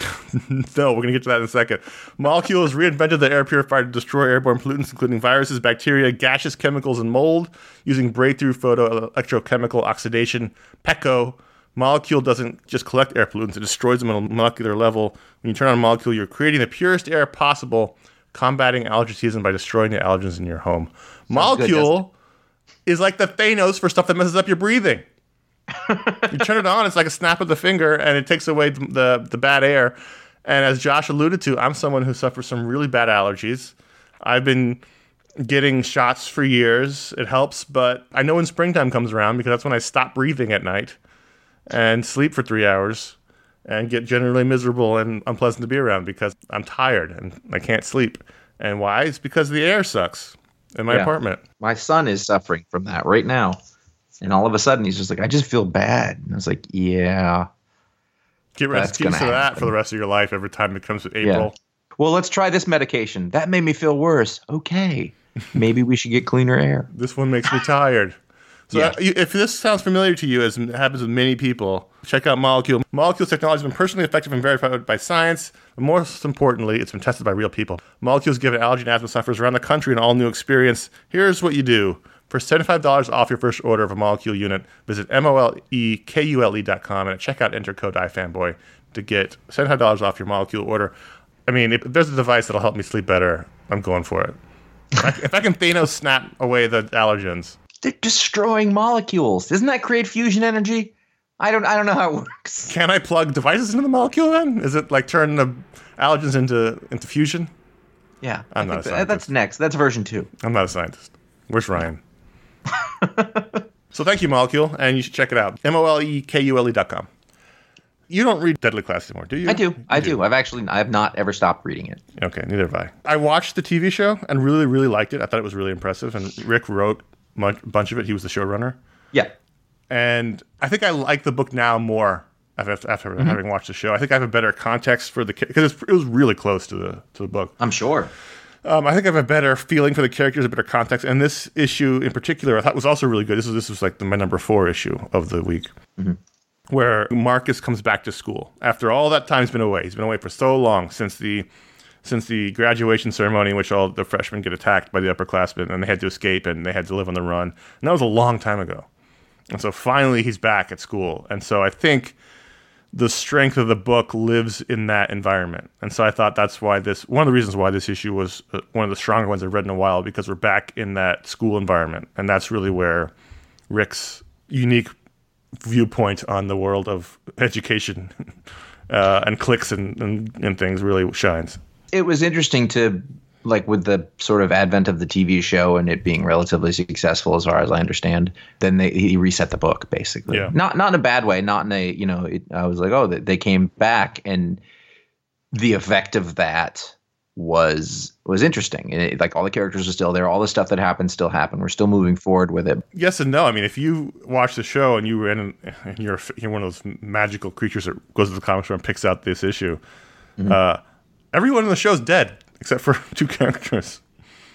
No, we're going to get to that in a second. Molecule has reinvented the air purifier to destroy airborne pollutants, including viruses, bacteria, gaseous chemicals, and mold, using breakthrough photo electrochemical oxidation, PECO. Molecule doesn't just collect air pollutants, it destroys them on a molecular level. When you turn on Molecule, you're creating the purest air possible, combating allergy season by destroying the allergens in your home. Molecule is like the Thanos for stuff that messes up your breathing. You turn it on, it's like a snap of the finger, and it takes away the, the the bad air. And as Josh alluded to, I'm someone who suffers from really bad allergies. I've been getting shots for years. It helps, but I know when springtime comes around because that's when I stop breathing at night and sleep for three hours and get generally miserable and unpleasant to be around because I'm tired and I can't sleep. And why? It's because the air sucks in my Yeah. apartment. My son is suffering from that right now. And all of a sudden, he's just like, I just feel bad. And I was like, yeah. Get That's excuse gonna for that happen. for the rest of your life every time it comes to April. Well, let's try this medication. That made me feel worse. Okay. Maybe we should get cleaner air. This one makes me tired. So Yeah. uh, you- if this sounds familiar to you, as it happens with many people, check out Molecule. Molecule's technology has been personally effective and verified by science, but most importantly, it's been tested by real people. Molecule's given allergy and asthma sufferers around the country an all-new experience. Here's what you do. For seventy-five dollars off your first order of a Molecule unit, visit M O L E K U L E dot com and at checkout enter code iFanboy to get seventy-five dollars off your Molecule order. I mean, if there's a device that'll help me sleep better, I'm going for it. If I, if I can Thanos snap away the allergens. They're destroying molecules. Doesn't that create fusion energy? I don't I don't know how it works. Can I plug devices into the Molecule then? Is it like turn the allergens into into fusion? Yeah. I'm I not a think that- scientist. That's next. That's version two. I'm not a scientist. Where's Ryan? So thank you, Molecule, and you should check it out. M O L E K U L E dot com. You don't read Deadly Class anymore, do you? I do. You I do. I've actually I have not ever stopped reading it. Okay, neither have I. I watched the T V show and really, really liked it. I thought it was really impressive, and Rick wrote a bunch of it. He was the showrunner. Yeah. And I think I like the book now more after, after Mm-hmm. having watched the show. I think I have a better context for the because it was really close to the to the book. I'm sure. Um, I think I have a better feeling for the characters, a better context, and this issue in particular I thought was also really good. This was this was like the, my number four issue of the week, Mm-hmm. where Marcus comes back to school after all that time's been away. He's been away for so long since the since the graduation ceremony, in which all the freshmen get attacked by the upperclassmen, and they had to escape and they had to live on the run. And that was a long time ago. And so finally he's back at school. And so I think the strength of the book lives in that environment. And so I thought that's why this, one of the reasons why this issue was uh, one of the stronger ones I've read in a while, because we're back in that school environment. And that's really where Rick's unique viewpoint on the world of education uh, and cliques and, and, and things really shines. It was interesting to, like, with the sort of advent of the T V show and it being relatively successful, as far as I understand, then they he reset the book basically. Yeah. Not not in a bad way. Not in a you know. It, I was like, oh, they, they came back, and the effect of that was was interesting. And it, like all the characters are still there. All the stuff that happened still happened. We're still moving forward with it. Yes and no. I mean, if you watch the show and you were in, and you're, you're one of those magical creatures that goes to the comic store and picks out this issue, mm-hmm. uh, everyone in the show's dead except for two characters.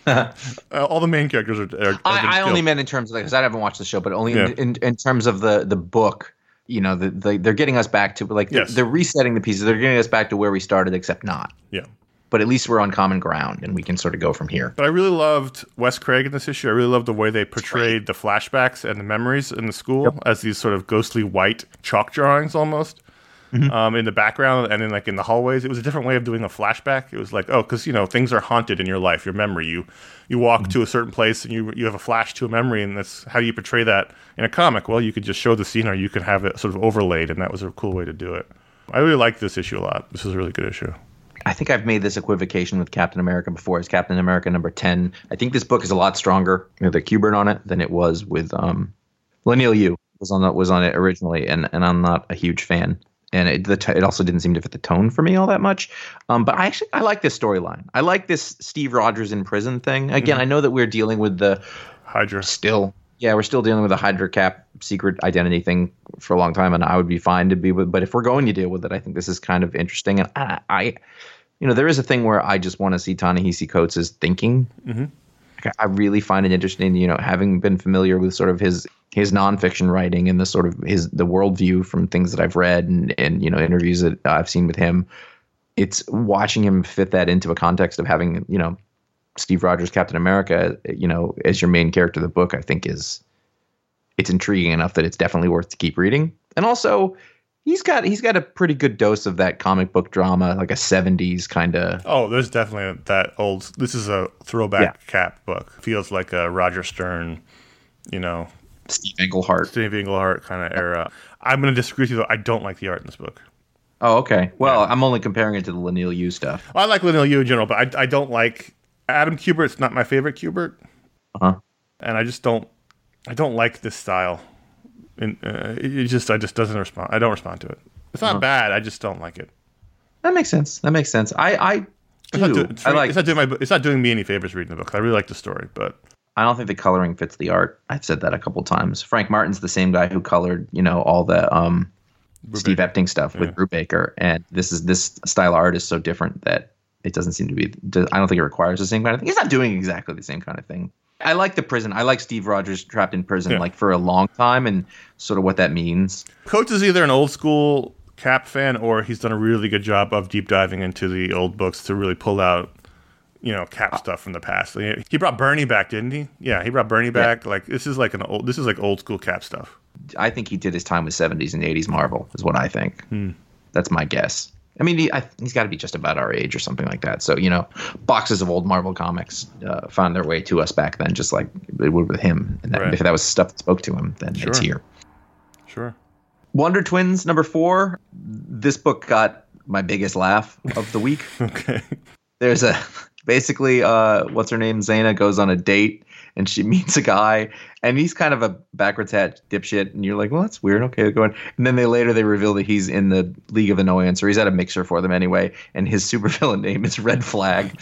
uh, all the main characters are. are I, I only meant in terms of because I haven't watched the show, but only Yeah. in, in in terms of the the book. You know, the, the, they're getting us back to like Yes. they're resetting the pieces. They're getting us back to where we started, except not. Yeah. But at least we're on common ground, and we can sort of go from here. But I really loved Wes Craig in this issue. I really loved the way they portrayed the flashbacks and the memories in the school Yep. as these sort of ghostly white chalk drawings almost Mm-hmm. um, in the background and then like in the hallways. It was a different way of doing a flashback. It was like, oh, because, you know, things are haunted in your life, your memory. You you walk Mm-hmm. to a certain place and you you have a flash to a memory, and that's how do you portray that in a comic? Well, you could just show the scene or you could have it sort of overlaid, and that was a cool way to do it. I really liked this issue a lot. This is a really good issue. I think I've made this equivocation with Captain America before. As Captain America number ten, I think this book is a lot stronger with a Kubert on it than it was with um, Leinil Yu was on that was on it originally, and and I'm not a huge fan. And it the t- it also didn't seem to fit the tone for me all that much. Um, but I actually I like this storyline. I like this Steve Rogers in prison thing. Again, I know that we're dealing with the Hydra. still yeah we're still dealing with the Hydra Cap secret identity thing for a long time, and I would be fine to be with. But if we're going to deal with it, I think this is kind of interesting. And I, I you know, there is a thing where I just want to see Ta-Nehisi Coates' thinking. Mm-hmm. Like, I really find it interesting, you know, having been familiar with sort of his his nonfiction writing and the sort of his the worldview from things that I've read and and you know interviews that I've seen with him. It's watching him fit that into a context of having, you know, Steve Rogers, Captain America, you know, as your main character of the book. I think is it's intriguing enough that it's definitely worth to keep reading. And also, he's got he's got a pretty good dose of that comic book drama, like a seventies kind of. Oh, there's definitely that old. This is a throwback Yeah. Cap book. Feels like a Roger Stern, you know, Steve Englehart. Steve Englehart kind of era. I'm going to disagree with you though. I don't like the art in this book. Oh, okay. Well, I'm only comparing it to the Leinil Yu stuff. I like Leinil Yu in general, but I, I don't like Adam Kubert's not my favorite Kubert, Uh-huh. and I just don't. I don't like this style. And uh, it it just I just doesn't respond. I don't respond to it. It's not Uh-huh. bad. I just don't like it. That makes sense. That makes sense. I I It's not, do. do, it's, I like. it's not doing my. It's not doing me any favors reading the book. I really like the story, but I don't think the coloring fits the art. I've said that a couple times. Frank Martin's the same guy who colored, you know, all the um, Steve Epting stuff with Yeah. Brubaker, and this is this style of art is so different that it doesn't seem to be. I don't think it requires the same kind of thing. He's not doing exactly the same kind of thing. I like the prison. I like Steve Rogers trapped in prison Yeah. like for a long time and sort of what that means. Coates is either an old school Cap fan or he's done a really good job of deep diving into the old books to really pull out, you know, Cap stuff from the past. He brought Bernie back, didn't he? Yeah, he brought Bernie back. Like this is like an old. This is like old school Cap stuff. I think he did his time with seventies and eighties Marvel is what I think. Hmm. That's my guess. I mean, he, I, he's got to be just about our age or something like that. So, you know, boxes of old Marvel comics uh, found their way to us back then, just like it would with him. And that, Right. if that was stuff that spoke to him, then it's Sure. here. Sure. Wonder Twins number four. This book got my biggest laugh of the week. Okay. There's a basically uh what's her name, Zaina, goes on a date and she meets a guy and he's kind of a backwards hat dipshit and you're like, well, that's weird, okay, go on. And then they later they reveal that he's in the League of Annoyance, or he's at a mixer for them anyway, and his supervillain name is Red Flag.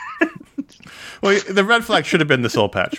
Well, the red flag should have been the soul patch.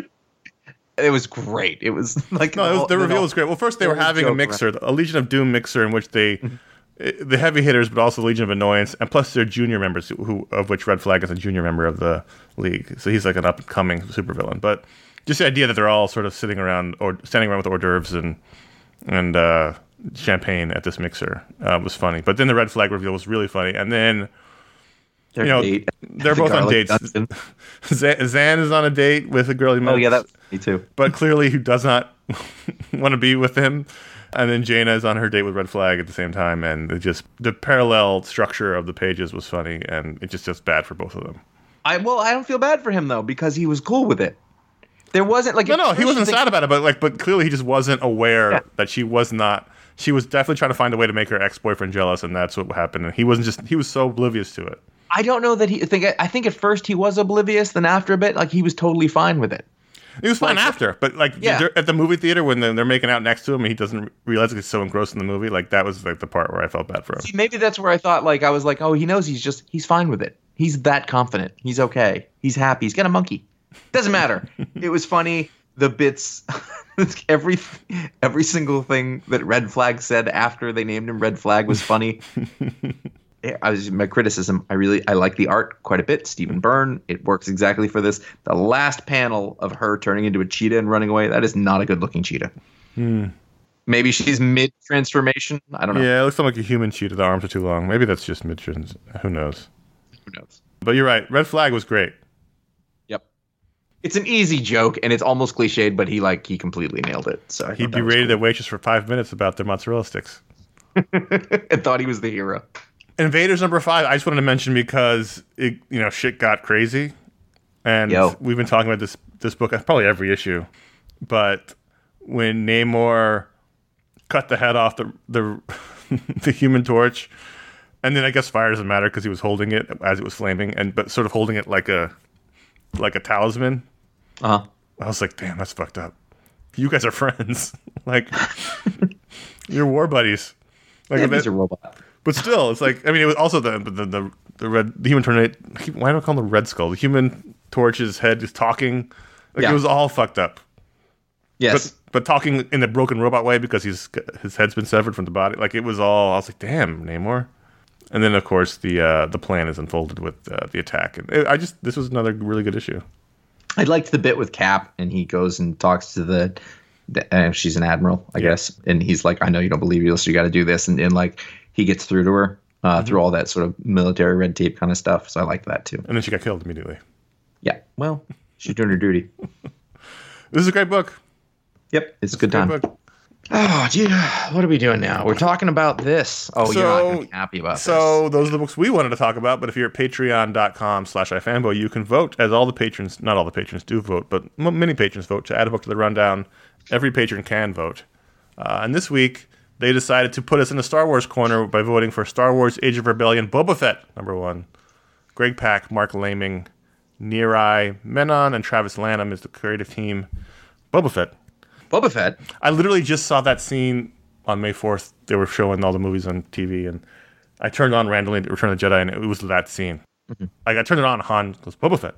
It was great. It was like No, it was, the reveal all- was great. Well, first they were all having a joke mixer, a Legion of Doom mixer, in which they, the heavy hitters, but also Legion of Annoyance, and plus their junior members, who of which Red Flag is a junior member of the league. So he's like an up and coming supervillain. But just the idea that they're all sort of sitting around or standing around with hors d'oeuvres and and uh, champagne at this mixer uh, was funny. But then the Red Flag reveal was really funny, and then. their You know, date at they're the both on Garlic dates. Dungeon. Zan, Zan is on a date with a girl he met. Oh yeah, that was me too. But clearly he does not want to be with him. And then Jaina is on her date with Red Flag at the same time. And it just, the parallel structure of the pages was funny. And it just just bad for both of them. I well, I don't feel bad for him though because he was cool with it. There wasn't like No, at no, he first wasn't you think- sad about it. But like, but clearly he just wasn't aware Yeah. that she was not, she was definitely trying to find a way to make her ex-boyfriend jealous. And that's what happened. And he wasn't just, he was so oblivious to it. I don't know that he I think I think at first he was oblivious, then after a bit, like he was totally fine with it. He was fine Like- after, but like Yeah. they're- at the movie theater when they're, they're making out next to him and he doesn't realize he's so engrossed in the movie, like that was like the part where I felt bad for him. See, maybe that's where I thought like I was like, oh, he knows he's just he's fine with it. He's that confident. He's okay. He's happy. He's got a monkey. Doesn't matter. It was funny. The bits, every every single thing that Red Flag said after they named him Red Flag was funny. I was my criticism. I really I like the art quite a bit. Stephen Byrne, it works exactly for this. The last panel of her turning into a cheetah and running away, that is not a good looking cheetah. Hmm. Maybe she's mid transformation. I don't know. Yeah, it looks like a human cheetah. The arms are too long. Maybe that's just mid trans. Who knows? Who knows? But you're right. Red Flag was great. Yep. It's an easy joke and it's almost cliched, but he like he completely nailed it. So I He thought that was berated cool. a waitress for five minutes about their mozzarella sticks. I thought he was the hero. Invaders number five. I just wanted to mention because it, you know, shit got crazy, and Yo. we've been talking about this this book probably every issue. But when Namor cut the head off the the the Human Torch, and then I guess fire doesn't matter because he was holding it as it was flaming, and but sort of holding it like a like a talisman. Uh huh. I was like, damn, that's fucked up. You guys are friends, like you're war buddies. Like Yeah, that- he's a robot. But still, it's like I mean, it was also the the the, the red the human tornado. Why do I call him the Red Skull? The Human Torch's head is talking. Like Yeah. it was all fucked up. Yes. But but talking in a broken robot way because he's his head's been severed from the body. Like it was all. I was like, damn, Namor. And then of course the uh, the plan is unfolded with uh, the attack. And it, I just this was another really good issue. I liked the bit with Cap, and he goes and talks to the, the uh, she's an admiral, I Yeah. guess, and he's like, "I know you don't believe me, so you got to do this," and, and like he gets through to her uh, Mm-hmm. through all that sort of military red tape kind of stuff. So I liked that too. And then she got killed immediately. Yeah, well, she's doing her duty. This is a great book. Yep, it's a good Great time. book. Oh, gee, what are we doing now? We're talking about this. Oh, you're not So- going to be happy about So those are the books we wanted to talk about, but if you're at patreon.com slash ifanboy, you can vote, as all the patrons, not all the patrons do vote, but m- many patrons vote to add a book to the rundown. Every patron can vote. Uh, and this week, they decided to put us in the Star Wars corner by voting for Star Wars Age of Rebellion Boba Fett, number one. Greg Pak, Mark Laming, Neri Menon, and Travis Lanham is the creative team. Boba Fett. this. Boba Fett. I literally just saw that scene on May fourth. They were showing all the movies on T V, and I turned on randomly Return of the Jedi, and it was that scene. Mm-hmm. Like, I turned it on, Han goes, Boba Fett.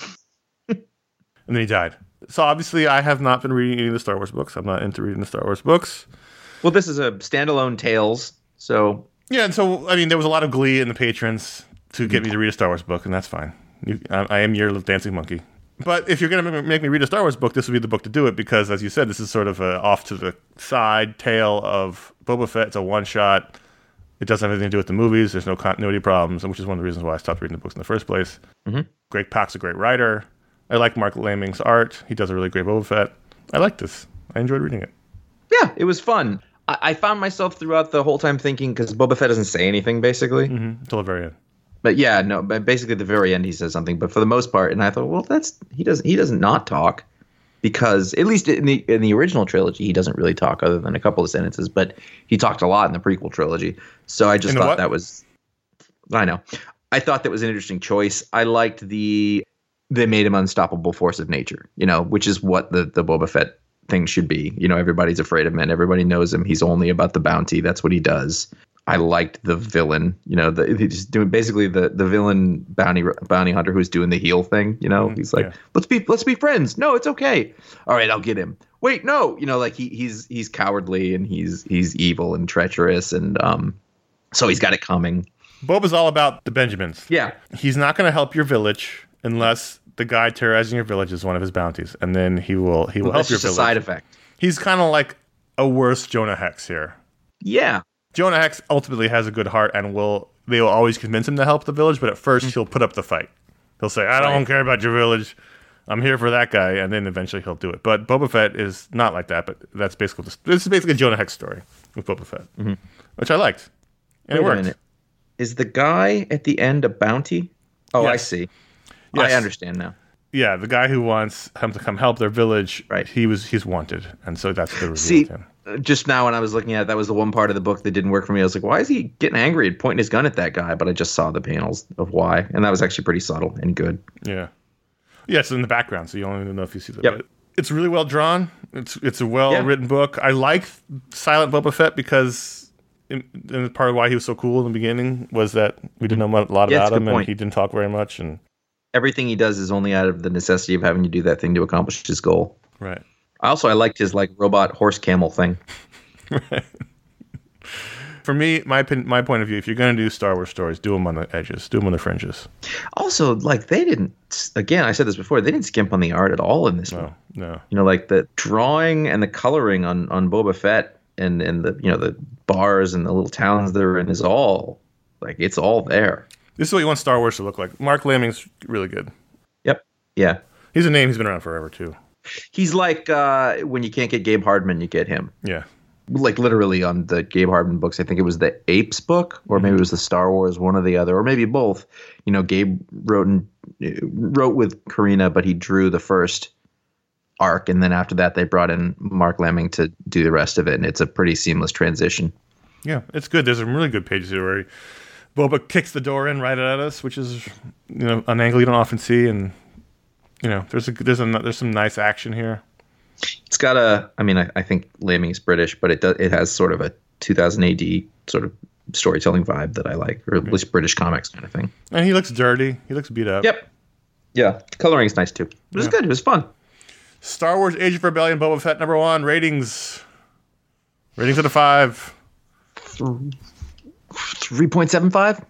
And then he died. So, obviously, I have not been reading any of the Star Wars books. I'm not into reading the Star Wars books. Well, this is a standalone Tales, so Yeah, and so, I mean, there was a lot of glee in the patrons to get me to read a Star Wars book, and that's fine. You, I, I am your little dancing monkey. But if you're going to make me read a Star Wars book, this would be the book to do it because, as you said, this is sort of a off to the side tale of Boba Fett. It's a one-shot. It doesn't have anything to do with the movies. There's no continuity problems, which is one of the reasons why I stopped reading the books in the first place. Mm-hmm. Greg Pak's a great writer. I like Mark Laming's art. He does a really great Boba Fett. I like this. I enjoyed reading it. yeah, it was fun. I, I found myself throughout the whole time thinking, because Boba Fett doesn't say anything, basically. Mm-hmm. Until the very end. But yeah, no, but basically at the very end he says something. But for the most part, and I thought, well, that's he doesn't he doesn't not talk, because at least in the in the original trilogy he doesn't really talk other than a couple of sentences. But he talked a lot in the prequel trilogy. So I just In the thought what? that was, I know, I thought that was an interesting choice. I liked the they made him unstoppable force of nature, you know, which is what the the Boba Fett thing should be. You know, everybody's afraid of him and everybody knows him. He's only about the bounty. That's what he does. I liked the villain, you know, the, he's doing basically the, the villain bounty bounty hunter who's doing the heel thing. You know, Mhm, he's like, yeah. let's be let's be friends. No, it's okay. All right, I'll get him. Wait, no, you know, like he he's he's cowardly and he's he's evil and treacherous and um, so he's got it coming. Boba's all about the Benjamins. Yeah, He's not going to help your village unless the guy terrorizing your village is one of his bounties, and then he will he will well, that's help your just a village. side effect. He's kind of like a worse Jonah Hex here. Yeah, Jonah Hex ultimately has a good heart and will they will always convince him to help the village, but at first he'll put up the fight. He'll say, I don't Right. care about your village. I'm here for that guy, and then eventually he'll do it. But Boba Fett is not like that, but that's basically this is basically a Jonah Hex story with Boba Fett. Which I liked. And it Wait a worked. minute. Is the guy at the end a bounty? Oh, I Yes. see. Yes. I understand now. Yeah, the guy who wants him to come help their village, Right. he was he's wanted. And so that's the review See, of him. uh, just now when I was looking at it, that was the one part of the book that didn't work for me. I was like, why is he getting angry and pointing his gun at that guy? But I just saw the panels of why, and that was actually pretty subtle and good. Yeah. Yeah, it's in the background, so you don't even know if you see that. Yep. But it's really well drawn. It's it's a well written book. I like Silent Boba Fett because in, and part of why he was so cool in the beginning was that we didn't know a lot Yeah, about it's a him, good and point. he didn't talk very much. And Everything he does is only out of the necessity of having to do that thing to accomplish his goal. right, Also, I liked his like robot horse camel thing. For me, my opin- my point of view, if you're going to do Star Wars stories, do them on the edges, do them on the fringes. Also, like they didn't. Again, I said this before. They didn't skimp on the art at all in this one. No, no. You know, like the drawing and the coloring on on Boba Fett and and the you know the bars and the little towns they're in is all like it's all there. This is what you want Star Wars to look like. Mark Laming's really good. Yep. Yeah. He's a name. He's been around forever too. He's like uh, when you can't get Gabe Hardman, you get him. Yeah. Like literally on the Gabe Hardman books, I think it was the Apes book, or maybe it was the Star Wars, one or the other, or maybe both. You know, Gabe wrote and wrote with Karina, but he drew the first arc, and then after that, they brought in Mark Laming to do the rest of it, and it's a pretty seamless transition. Yeah, it's good. There's some really good pages here where Boba kicks the door in right at us, which is you know an angle you don't often see, and you know there's a there's a there's some nice action here. It's got a, I mean, I, I think Laming's British, but it does, it has sort of a two thousand A D sort of storytelling vibe that I like, or at least British comics kind of thing. And he looks dirty. He looks beat up. Yep. Yeah. The coloring is nice too. It was Yeah. good. It was fun. Star Wars Age of Rebellion Boba Fett number one. Ratings. Ratings out of five. three point seven five?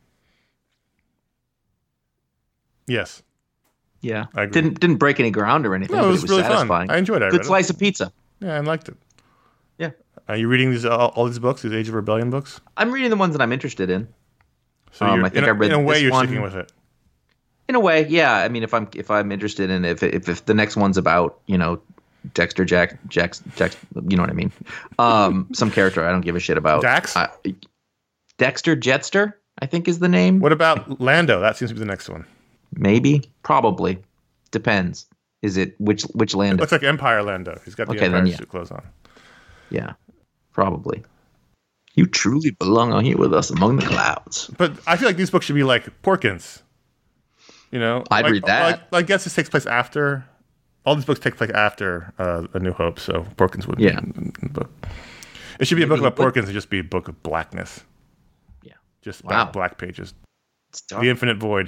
Yes. Yeah. I agree. Didn't didn't break any ground or anything. No, but it was, really satisfying. fun. I enjoyed it. I Good read it. slice of pizza. Yeah, I liked it. Yeah. Are you reading these all, all these books, these Age of Rebellion books? I'm reading the ones that I'm interested in. So Um, you're, I think in, a, I read in a way this you're one. sticking with it. In a way, yeah. I mean, if I'm if I'm interested in if if, if the next one's about you know Dexter Jack Jack Jack, you know what I mean? Um, some character I don't give a shit about. Dax? Uh, Dexter Jetster, I think is the name. What about Lando? That seems to be the next one. Maybe, probably, depends. Is it which which It Lando? looks like Empire Lando. He's got the Okay, Empire then yeah. suit clothes on. Yeah, probably. You truly belong on here with us among the clouds. But I feel like these books should be like Porkins. You know? I'd like, read that. Like, I guess this takes place after. All these books take place after uh, A New Hope, so Porkins would Yeah. be in the book. It should be a book Maybe about he would. Porkins and just be a book of blackness. Yeah. Just Wow. black, black pages. It's dark. The infinite void.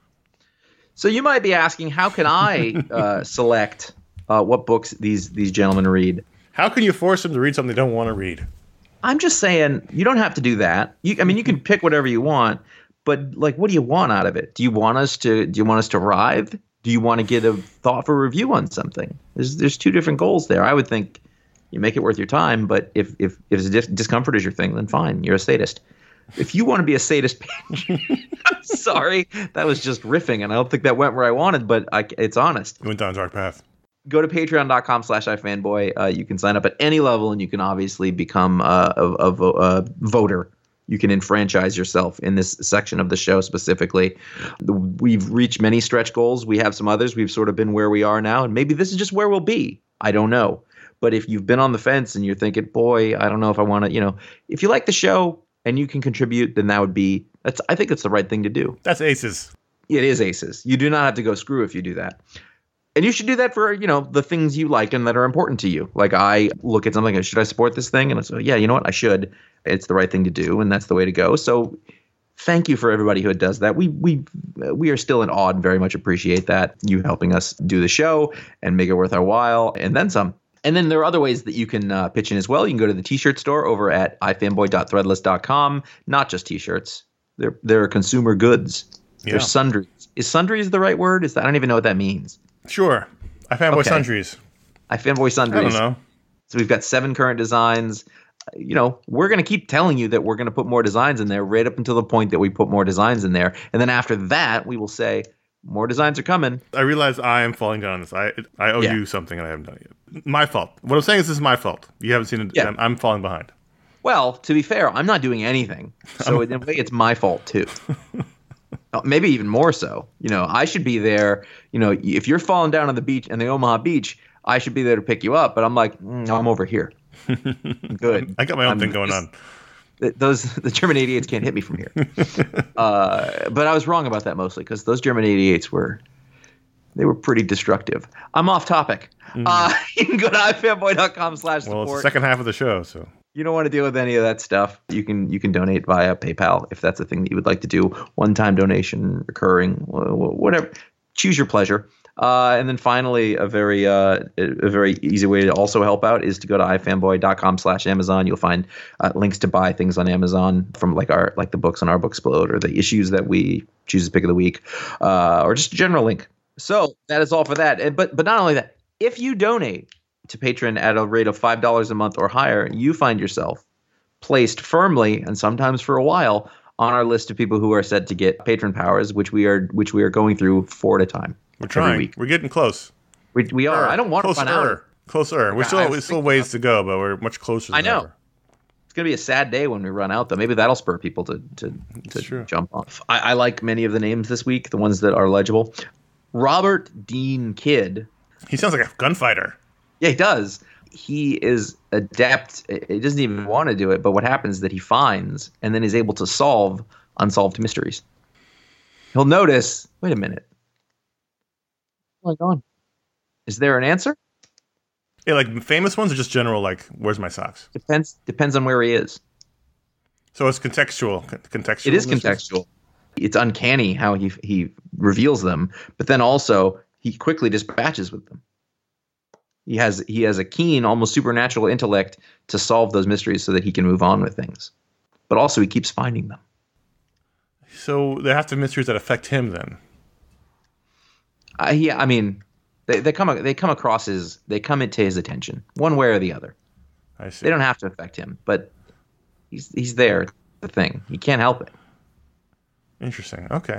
So you might be asking, how can I uh, select uh, what books these these gentlemen read? How can you force them to read something they don't want to read? I'm just saying you don't have to do that. You, I mean, you can pick whatever you want, but like, what do you want out of it? Do you want us to? Do you want us to writhe? Do you want to get a thoughtful review on something? There's there's two different goals there. I would think you make it worth your time, but if if if dis- discomfort is your thing, then fine, you're a sadist. If you want to be a sadist, I'm sorry, that was just riffing, and I don't think that went where I wanted, but I, it's honest. You went down a dark path. Go to patreon.com slash ifanboy. Uh, you can sign up at any level, and you can obviously become uh, a, a, a voter. You can enfranchise yourself in this section of the show specifically. We've reached many stretch goals. We have some others. We've sort of been where we are now, and maybe this is just where we'll be. I don't know. But if you've been on the fence and you're thinking, boy, I don't know if I want to, you know, if you like the show and you can contribute, then that would be, that's, I think it's the right thing to do. That's aces. It is aces. You do not have to go screw if you do that. And you should do that for, you know, the things you like and that are important to you. Like I look at something and should I support this thing? And it's, yeah, you know what? I should. It's the right thing to do. And that's the way to go. So thank you for everybody who does that. We we we are still in awe and very much appreciate that. You helping us do the show and make it worth our while and then some. And then there are other ways that you can uh, pitch in as well. You can go to the t-shirt store over at ifanboy dot threadless dot com. Not just t-shirts. They're, they're consumer goods. Yeah. They're sundries. Is sundries the right word? Is that, I don't even know what that means. Sure. I fanboy Okay. sundries. I fanboy I sundries. don't know. So we've got seven current designs. Uh, You know, we're going to keep telling you that we're going to put more designs in there right up until the point that we put more designs in there. And then after that, we will say more designs are coming. I realize I am falling down on this. I I owe Yeah. you something and I haven't done it yet. My fault. What I'm saying is this is my fault. You haven't seen it. Yeah. I'm, I'm falling behind. Well, to be fair, I'm not doing anything. So in a way, it's my fault too. Uh, Maybe even more so. You know, I should be there. You know, if you're falling down on the beach in the Omaha beach, I should be there to pick you up. But I'm like, mm, I'm over here. Good. I got my own I'm- thing going on. th- Those the German eighty-eights can't hit me from here. uh, but I was wrong about that mostly because those German eighty-eights were they were pretty destructive. I'm off topic. Uh, you can go to ifanboy dot com slash Well, it's the support. second half of the show, so You don't want to deal with any of that stuff. You can you can donate via PayPal if that's a thing that you would like to do. One time donation, recurring, wh- wh- whatever. Choose your pleasure. Uh, and then finally, a very uh, a very easy way to also help out is to go to ifanboy.com slash Amazon. You'll find uh, links to buy things on Amazon from like our like the books on Our Booksplode or the issues that we choose as pick of the week, uh, or just a general link. So that is all for that. And, but but not only that, if you donate to Patreon at a rate of five dollars a month or higher, you find yourself placed firmly and sometimes for a while on our list of people who are set to get patron powers, which we are which we are going through four at a time. We're trying. Week. We're getting close. We we are. I don't want closer, to run out. Closer. We're still we still ways to go, but we're much closer. Than I know. Ever. It's gonna be a sad day when we run out, though. Maybe that'll spur people to to, to true. jump off. I, I like many of the names this week, the ones that are legible. Robert Dean Kidd. He sounds like a gunfighter. Yeah, he does. He is adept. He doesn't even want to do it, but what happens is that he finds and then is able to solve unsolved mysteries. He'll notice, wait a minute. What's going on? Is there an answer? Yeah, like famous ones or just general, like, where's my socks? Depends depends on where he is. So it's contextual. Contextual. It is contextual. It's uncanny how he he reveals them, but then also he quickly dispatches with them. He has he has a keen, almost supernatural intellect to solve those mysteries so that he can move on with things. But also he keeps finding them. So they have to mysteries that affect him then. Uh, yeah, I mean, they they come they come across his they come into his attention one way or the other. I see. They don't have to affect him, but he's he's there. The thing he can't help it. Interesting. Okay.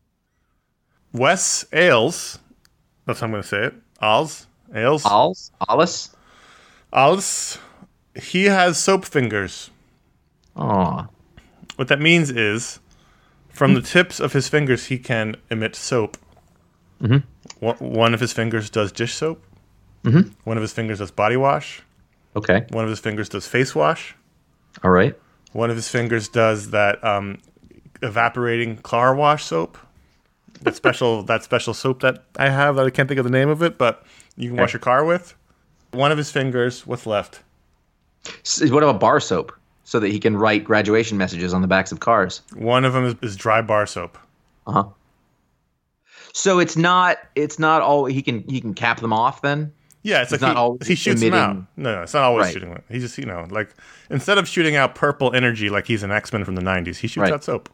Wes Ailes. That's how I'm going to say it. Ailes. Ailes. Alice. Alice. Ailes. He has soap fingers. Aw. What that means is, from the tips of his fingers, he can emit soap. Mm-hmm. One, one of his fingers does dish soap. Mm-hmm. One of his fingers does body wash. Okay. One of his fingers does face wash. All right. One of his fingers does that um, evaporating car wash soap. That special that special soap that I have that I can't think of the name of it, but you can Okay. wash your car with. One of his fingers, what's left? So what about bar soap? So that he can write graduation messages on the backs of cars. One of them is, is dry bar soap. Uh huh. So it's not it's not all he can he can cap them off then. Yeah, it's He's like not he, always he shoots them out. emitting- No, no, it's not always Right. shooting them. He just, you know, like, instead of shooting out purple energy like he's an X-Men from the nineties, he shoots Right. out soap.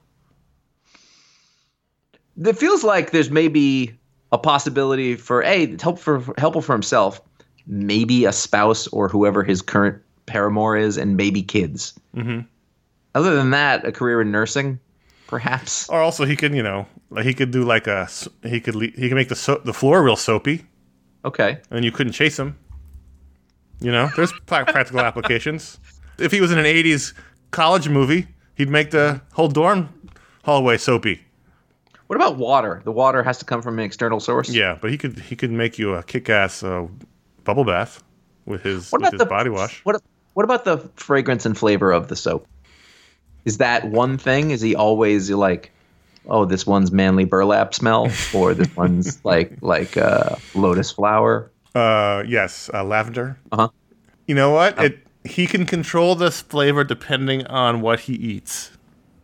It feels like there's maybe a possibility for a help for helpful for himself, maybe a spouse or whoever his current paramour is, and maybe kids. Mm-hmm. Other than that, a career in nursing, perhaps. Or also he could, you know, like he could do like a, s- he could le- he could make the so- the floor real soapy, Okay. and then you couldn't chase him. You know, there's pra- practical applications. If he was in an eighties college movie, he'd make the whole dorm hallway soapy. What about water? The water has to come from an external source. Yeah, but he could he could make you a kick-ass uh, bubble bath with his What with about his the body wash. What What about the fragrance and flavor of the soap? Is that one thing? Is he always like, oh, this one's manly burlap smell, or this one's like like uh, lotus flower? Uh, yes, uh, lavender. Uh huh. You know what? It he can control this flavor depending on what he eats.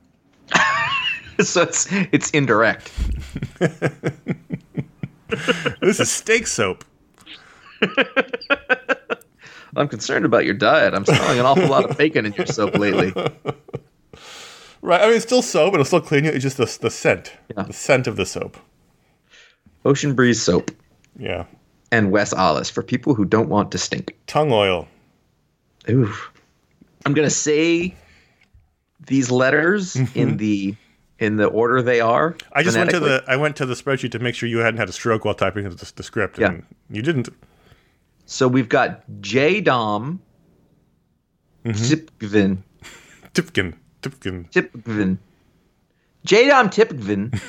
So it's it's indirect. This is steak soap. I'm concerned about your diet. I'm smelling an awful lot of bacon in your soap lately. Right. I mean, it's still soap. It'll still clean you. It's just the the scent. Yeah. The scent of the soap. Ocean Breeze soap Yeah. and Wes Alice for people who don't want to stink. Tongue oil. Ooh. I'm gonna say these letters Mm-hmm. in the in the order they are. I just went to phonetically. the I went to the spreadsheet to make sure you hadn't had a stroke while typing the, the script, Yeah. and you didn't. So we've got J Dom, Tipgvin, Tipkin. Tipkin. Tipgvin, J Dom Tipgvin.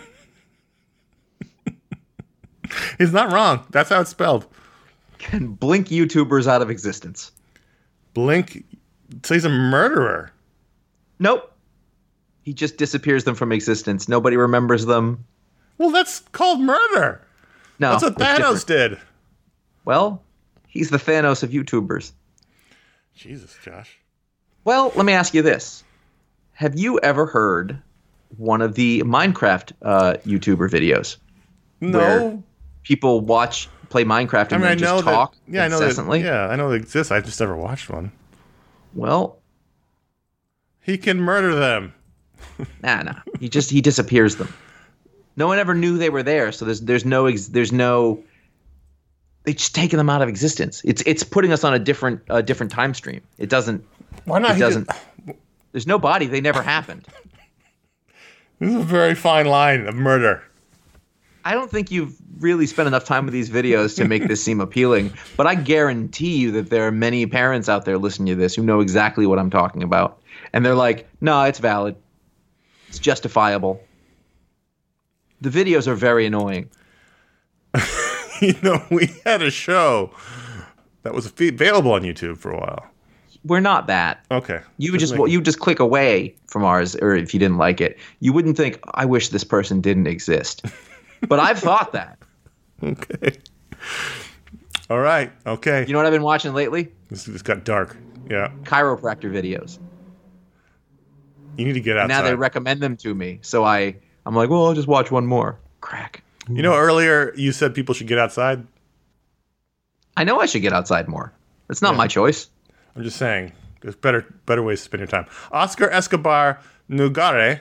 He's not wrong. That's how it's spelled. Can blink YouTubers out of existence. Blink. So he's a murderer. Nope. He just disappears them from existence. Nobody remembers them. Well, that's called murder. No, That's what it's Thanos different. did. Well, he's the Thanos of YouTubers. Jesus, Josh. Well, let me ask you this. Have you ever heard one of the Minecraft uh, YouTuber videos? No. Where people watch play Minecraft and I mean, I then know just talk that. Yeah, I know that. incessantly. Yeah, I know it exists. I've just never watched one. Well, He can murder them. nah, nah. He just he disappears them. No one ever knew they were there, so there's there's no ex, there's no. They just taken them out of existence. It's it's putting us on a different a different time stream. It doesn't. Why not? It He doesn't. could- There's no body. They never happened. This is a very fine line of murder. I don't think you've really spent enough time with these videos to make this seem appealing, but I guarantee you that there are many parents out there listening to this who know exactly what I'm talking about. And they're like, no, it's valid. It's justifiable. The videos are very annoying. You know, we had a show that was available on YouTube for a while. We're not that. Okay. You would just making- you would just click away from ours, or if you didn't like it, you wouldn't think, I wish this person didn't exist. But I've thought that. Okay. All right. Okay. You know what I've been watching lately? This this got dark. Yeah. Chiropractor videos. You need to get outside. Now they recommend them to me, so I I'm like, well, I'll just watch one more. Crack. You know, earlier you said people should get outside. I know I should get outside more. It's not my choice. I'm just saying, there's better better ways to spend your time. Oscar Escobar Nugare.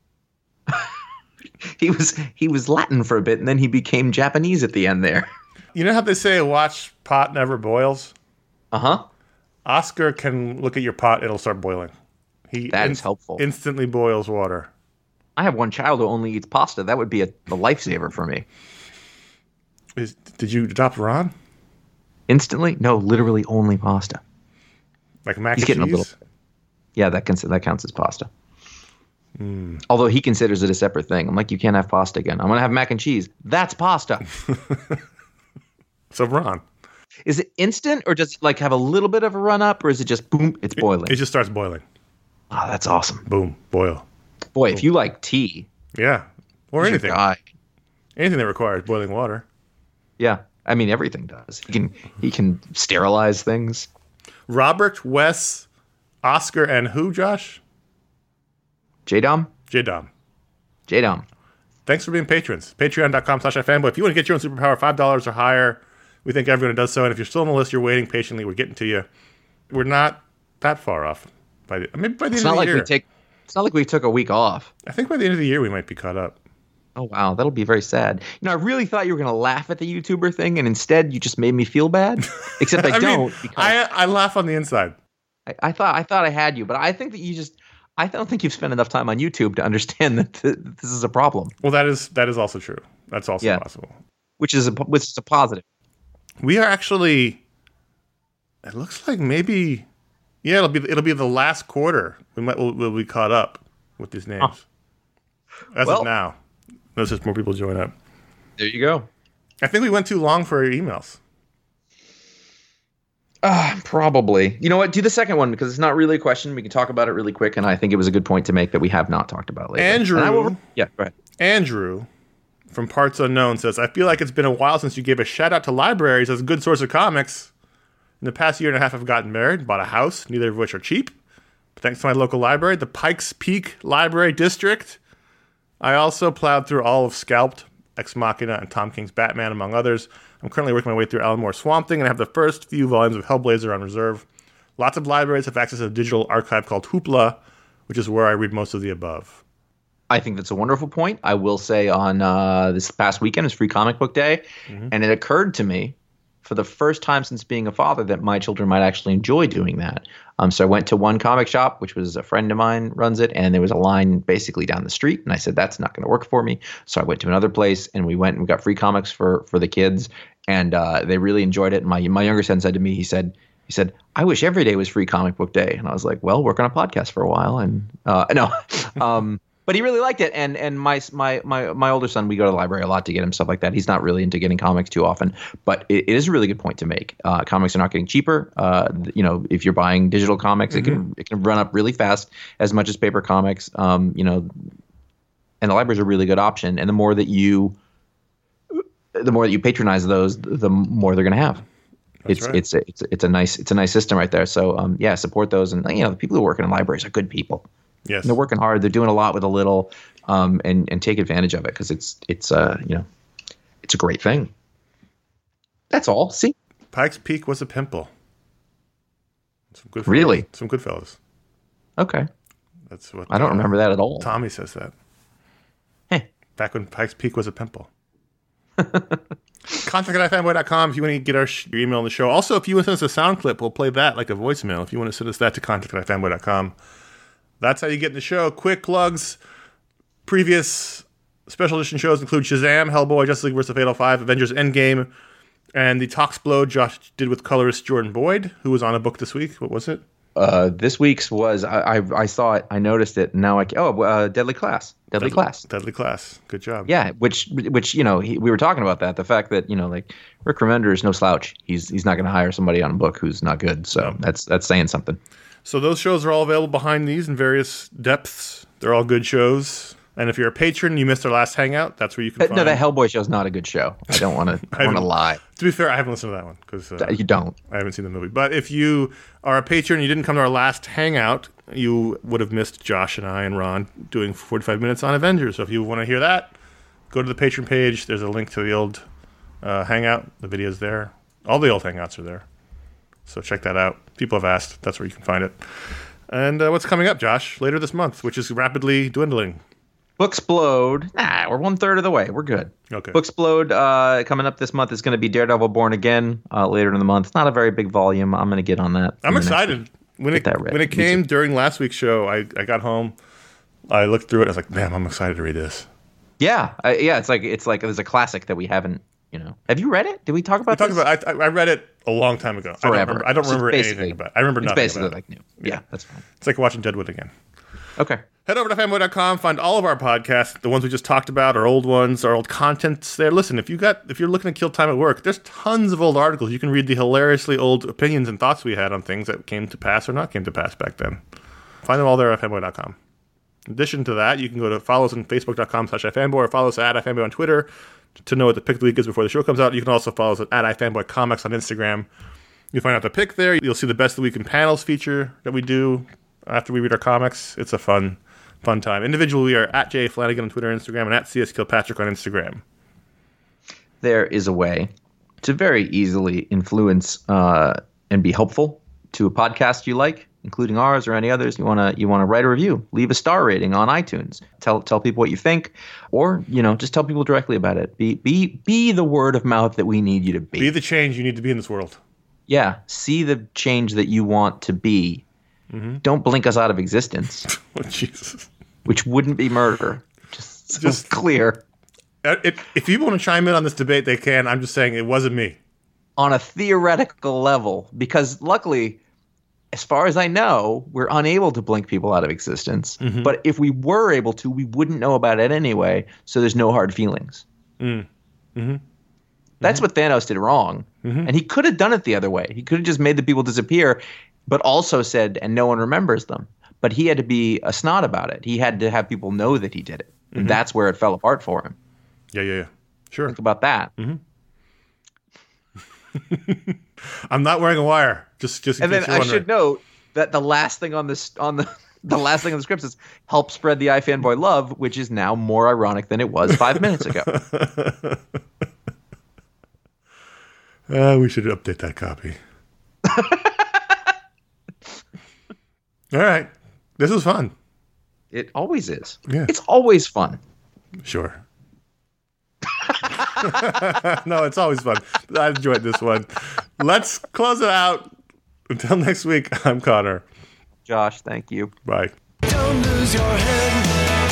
He was he was Latin for a bit, and then he became Japanese at the end there. You know how they say, "Watch pot never boils." Uh huh. Oscar can look at your pot; it'll start boiling. He That is helpful. Instantly boils water. I have one child who only eats pasta. That would be a, a lifesaver for me. Is, did you adopt Ron? Instantly? No, literally only pasta. Like mac He's and getting a cheese? little- Yeah, that cons- that counts as pasta. Although he considers it a separate thing. I'm like, you can't have pasta again. I'm gonna have mac and cheese. That's pasta. So Ron, Is it instant, or does it like have a little bit of a run up, or is it just boom? It's boiling. it just starts boiling. Oh, that's awesome. Boom, boil. Boy, if you like tea, Yeah, or he's your anything. guy. Anything that requires boiling water. Yeah, I mean everything does. He can he can sterilize things. Robert, Wes, Oscar, and who? Josh? J-Dom? J-Dom. J-Dom. Thanks for being patrons. Patreon.com slash iFanboy. If you want to get your own superpower, five dollars or higher, we think everyone does so. And if you're still on the list, you're waiting patiently. We're getting to you. We're not that far off. By the, maybe by the It's end of not the like year. we take it's not like we took a week off. I think by the end of the year, we might be caught up. Oh wow, that'll be very sad. You know, I really thought you were gonna laugh at the YouTuber thing, and instead you just made me feel bad. Except I, I don't, mean, because I, I laugh on the inside. I, I thought I thought I had you, but I think that you just I don't think you've spent enough time on YouTube to understand that th- this is a problem, Well, that is that is also true. That's also Yeah. possible. which is a which is a positive. We are actually. It looks like maybe. Yeah, it'll be it'll be the last quarter. We might we'll, we'll be caught up with these names. As Well- of now, there's just more people join up. There you go. I think we went too long for our emails. Uh, probably. You know what? Do the second one because it's not really a question. We can talk about it really quick, and I think it was a good point to make that we have not talked about lately. Andrew. And I will- yeah, go ahead. Andrew from Parts Unknown says, I feel like it's been a while since you gave a shout out to libraries as a good source of comics. In the past year and a half, I've gotten married, bought a house, neither of which are cheap. But thanks to my local library, the Pikes Peak Library District, I also plowed through all of Scalped, Ex Machina, and Tom King's Batman, among others. I'm currently working my way through Alan Moore's Swamp Thing, and I have the first few volumes of Hellblazer on reserve. Lots of libraries have access to a digital archive called Hoopla, which is where I read most of the above. I think that's a wonderful point. I will say on uh, this past weekend is Free Comic Book Day, and it occurred to me for the first time since being a father that my children might actually enjoy doing that. Um, so I went to one comic shop, which was a friend of mine runs it, and there was a line basically down the street, and I said, that's not going to work for me. So I went to another place, and we went and we got free comics for for the kids, and uh, they really enjoyed it. And my my younger son said to me, he said, he said, I wish every day was Free Comic Book Day. And I was like, well, work on a podcast for a while. And uh, no, um, but he really liked it. And and my my my my older son, we go to the library a lot to get him stuff like that. He's not really into getting comics too often, but it, it is a really good point to make. Uh, comics are not getting cheaper. Uh, you know, if you're buying digital comics, mm-hmm. it can it can run up really fast, as much as paper comics. Um, you know, and the library is a really good option. And the more that you the more that you patronize those, the more they're going to have. That's It's right. it's it's it's a nice it's a nice system right there. So um, yeah, support those, and you know the people who work in libraries are good people. Yes. And they're working hard. They're doing a lot with a little, um, and and take advantage of it because it's it's uh you know it's a great thing. That's all. See? Pikes Peak was a pimple. Some good Really? Some good fellas. Okay. That's what I don't uh, remember that at all. Tommy says that. Heh. Back when Pikes Peak was a pimple. Contact at ifanboy dot com if you want to get our sh- your email on the show. Also, if you want to send us a sound clip, we'll play that like a voicemail. If you want to send us that to contact at ifanboy dot com. That's how you get in the show. Quick plugs. Previous special edition shows include Shazam, Hellboy, Justice League versus. Fatal Five, Avengers Endgame, and the Talksplode Josh did with colorist Jordan Boyd, who was on a book this week. What was it? Uh, this week's was I, I I saw it, I noticed it. And now I oh uh, Deadly Class, Deadly, Deadly Class, Deadly Class. Good job. yeah. Which which you know he, we were talking about that, the fact that you know like Rick Remender is no slouch. He's he's not going to hire somebody on a book who's not good. So No. that's that's saying something. So those shows are all available behind these in various depths. They're all good shows. And if you're a patron, you missed our last hangout. That's where you can Uh, find. no, that Hellboy show's not a good show. I don't want to I want to haven't- lie. To be fair, I haven't listened to that one because uh, You don't. I haven't seen the movie. But if you are a patron and you didn't come to our last hangout, you would have missed Josh and I and Ron doing forty-five minutes on Avengers. So if you want to hear that, go to the patron page. There's a link to the old uh, hangout. The video's there. All the old hangouts are there. So check that out. People have asked. That's where you can find it. And uh, what's coming up, Josh, later this month, which is rapidly dwindling? Booksplode. Nah, we're one third of the way. We're good. Okay. Booksplode uh, coming up this month is going to be Daredevil Born Again uh, later in the month. It's not a very big volume. I'm going to get on that. I'm in the next excited. week. When it, Get that read. when it Me came during last week's show, I, I got home, I looked through it, I was like, damn, I'm excited to read this. Yeah, I, yeah. It's like it's like there's a classic that we haven't. You know, have you read it? Did we talk We about? talked this? about. I, I read it a long time ago. I don't Forever. remember, I don't So it's remember basically- anything about it. I remember It's nothing basically about it. like new. Yeah, that's fine. It's like watching Deadwood again. Okay. Head over to fanboy dot com, find all of our podcasts, the ones we just talked about, our old ones, our old contents there. Listen, if you got if you're looking to kill time at work, there's tons of old articles. You can read the hilariously old opinions and thoughts we had on things that came to pass or not came to pass back then. Find them all there at fanboy dot com. In addition to that, you can go to follow us on facebook dot com slash ifanboy or follow us at ifanboy on Twitter to know what the pick of the week is before the show comes out. You can also follow us at ifanboycomics on Instagram. You'll find out the pick there. You'll see the Best of the Week in Panels feature that we do after we read our comics. It's a fun, fun time. Individually, we are at J Flanagan on Twitter and Instagram and at C S Kilpatrick on Instagram. There is a way to very easily influence uh, and be helpful to a podcast you like, including ours or any others. You wanna you wanna write a review, leave a star rating on iTunes. Tell tell people what you think, or you know just tell people directly about it. Be be be the word of mouth that we need you to be. Be the change you need to be in this world. Yeah, see the change that you want to be. Mm-hmm. Don't blink us out of existence, Oh, Jesus. which wouldn't be murder. Just, so Just- clear. Uh, It, if people want to chime in on this debate, they can. I'm just saying it wasn't me. On a theoretical level, because luckily, as far as I know, we're unable to blink people out of existence. Mm-hmm. But if we were able to, we wouldn't know about it anyway, so there's no hard feelings. Mm. Mm-hmm. That's what Thanos did wrong. Mm-hmm. And he could have done it the other way. He could have just made the people disappear, but also said, and no one remembers them. But he had to be a snot about it. He had to have people know that he did it. And Mm-hmm. that's where it fell apart for him. Yeah, yeah, yeah. Sure. Think about that. I'm not wearing a wire. Just, just in And case then you're I should wondering. note that the last thing on this on the the last thing on the script is help spread the iFanboy love, which is now more ironic than it was five minutes ago. Uh, we should update that copy. All right. This was fun. It always is. Yeah. It's always fun. Sure. No, it's always fun. I enjoyed this one. Let's close it out. Until next week, I'm Connor. Josh, thank you. Bye. Don't lose your head.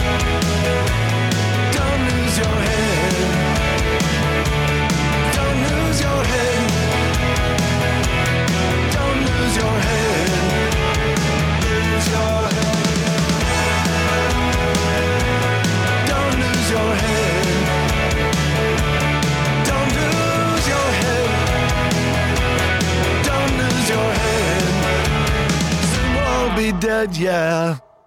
Don't lose your head. Don't lose your head. Don't lose your head. Lose your head. Don't lose your head. Don't lose your head. Don't lose your head. Soon we'll all be dead, yeah.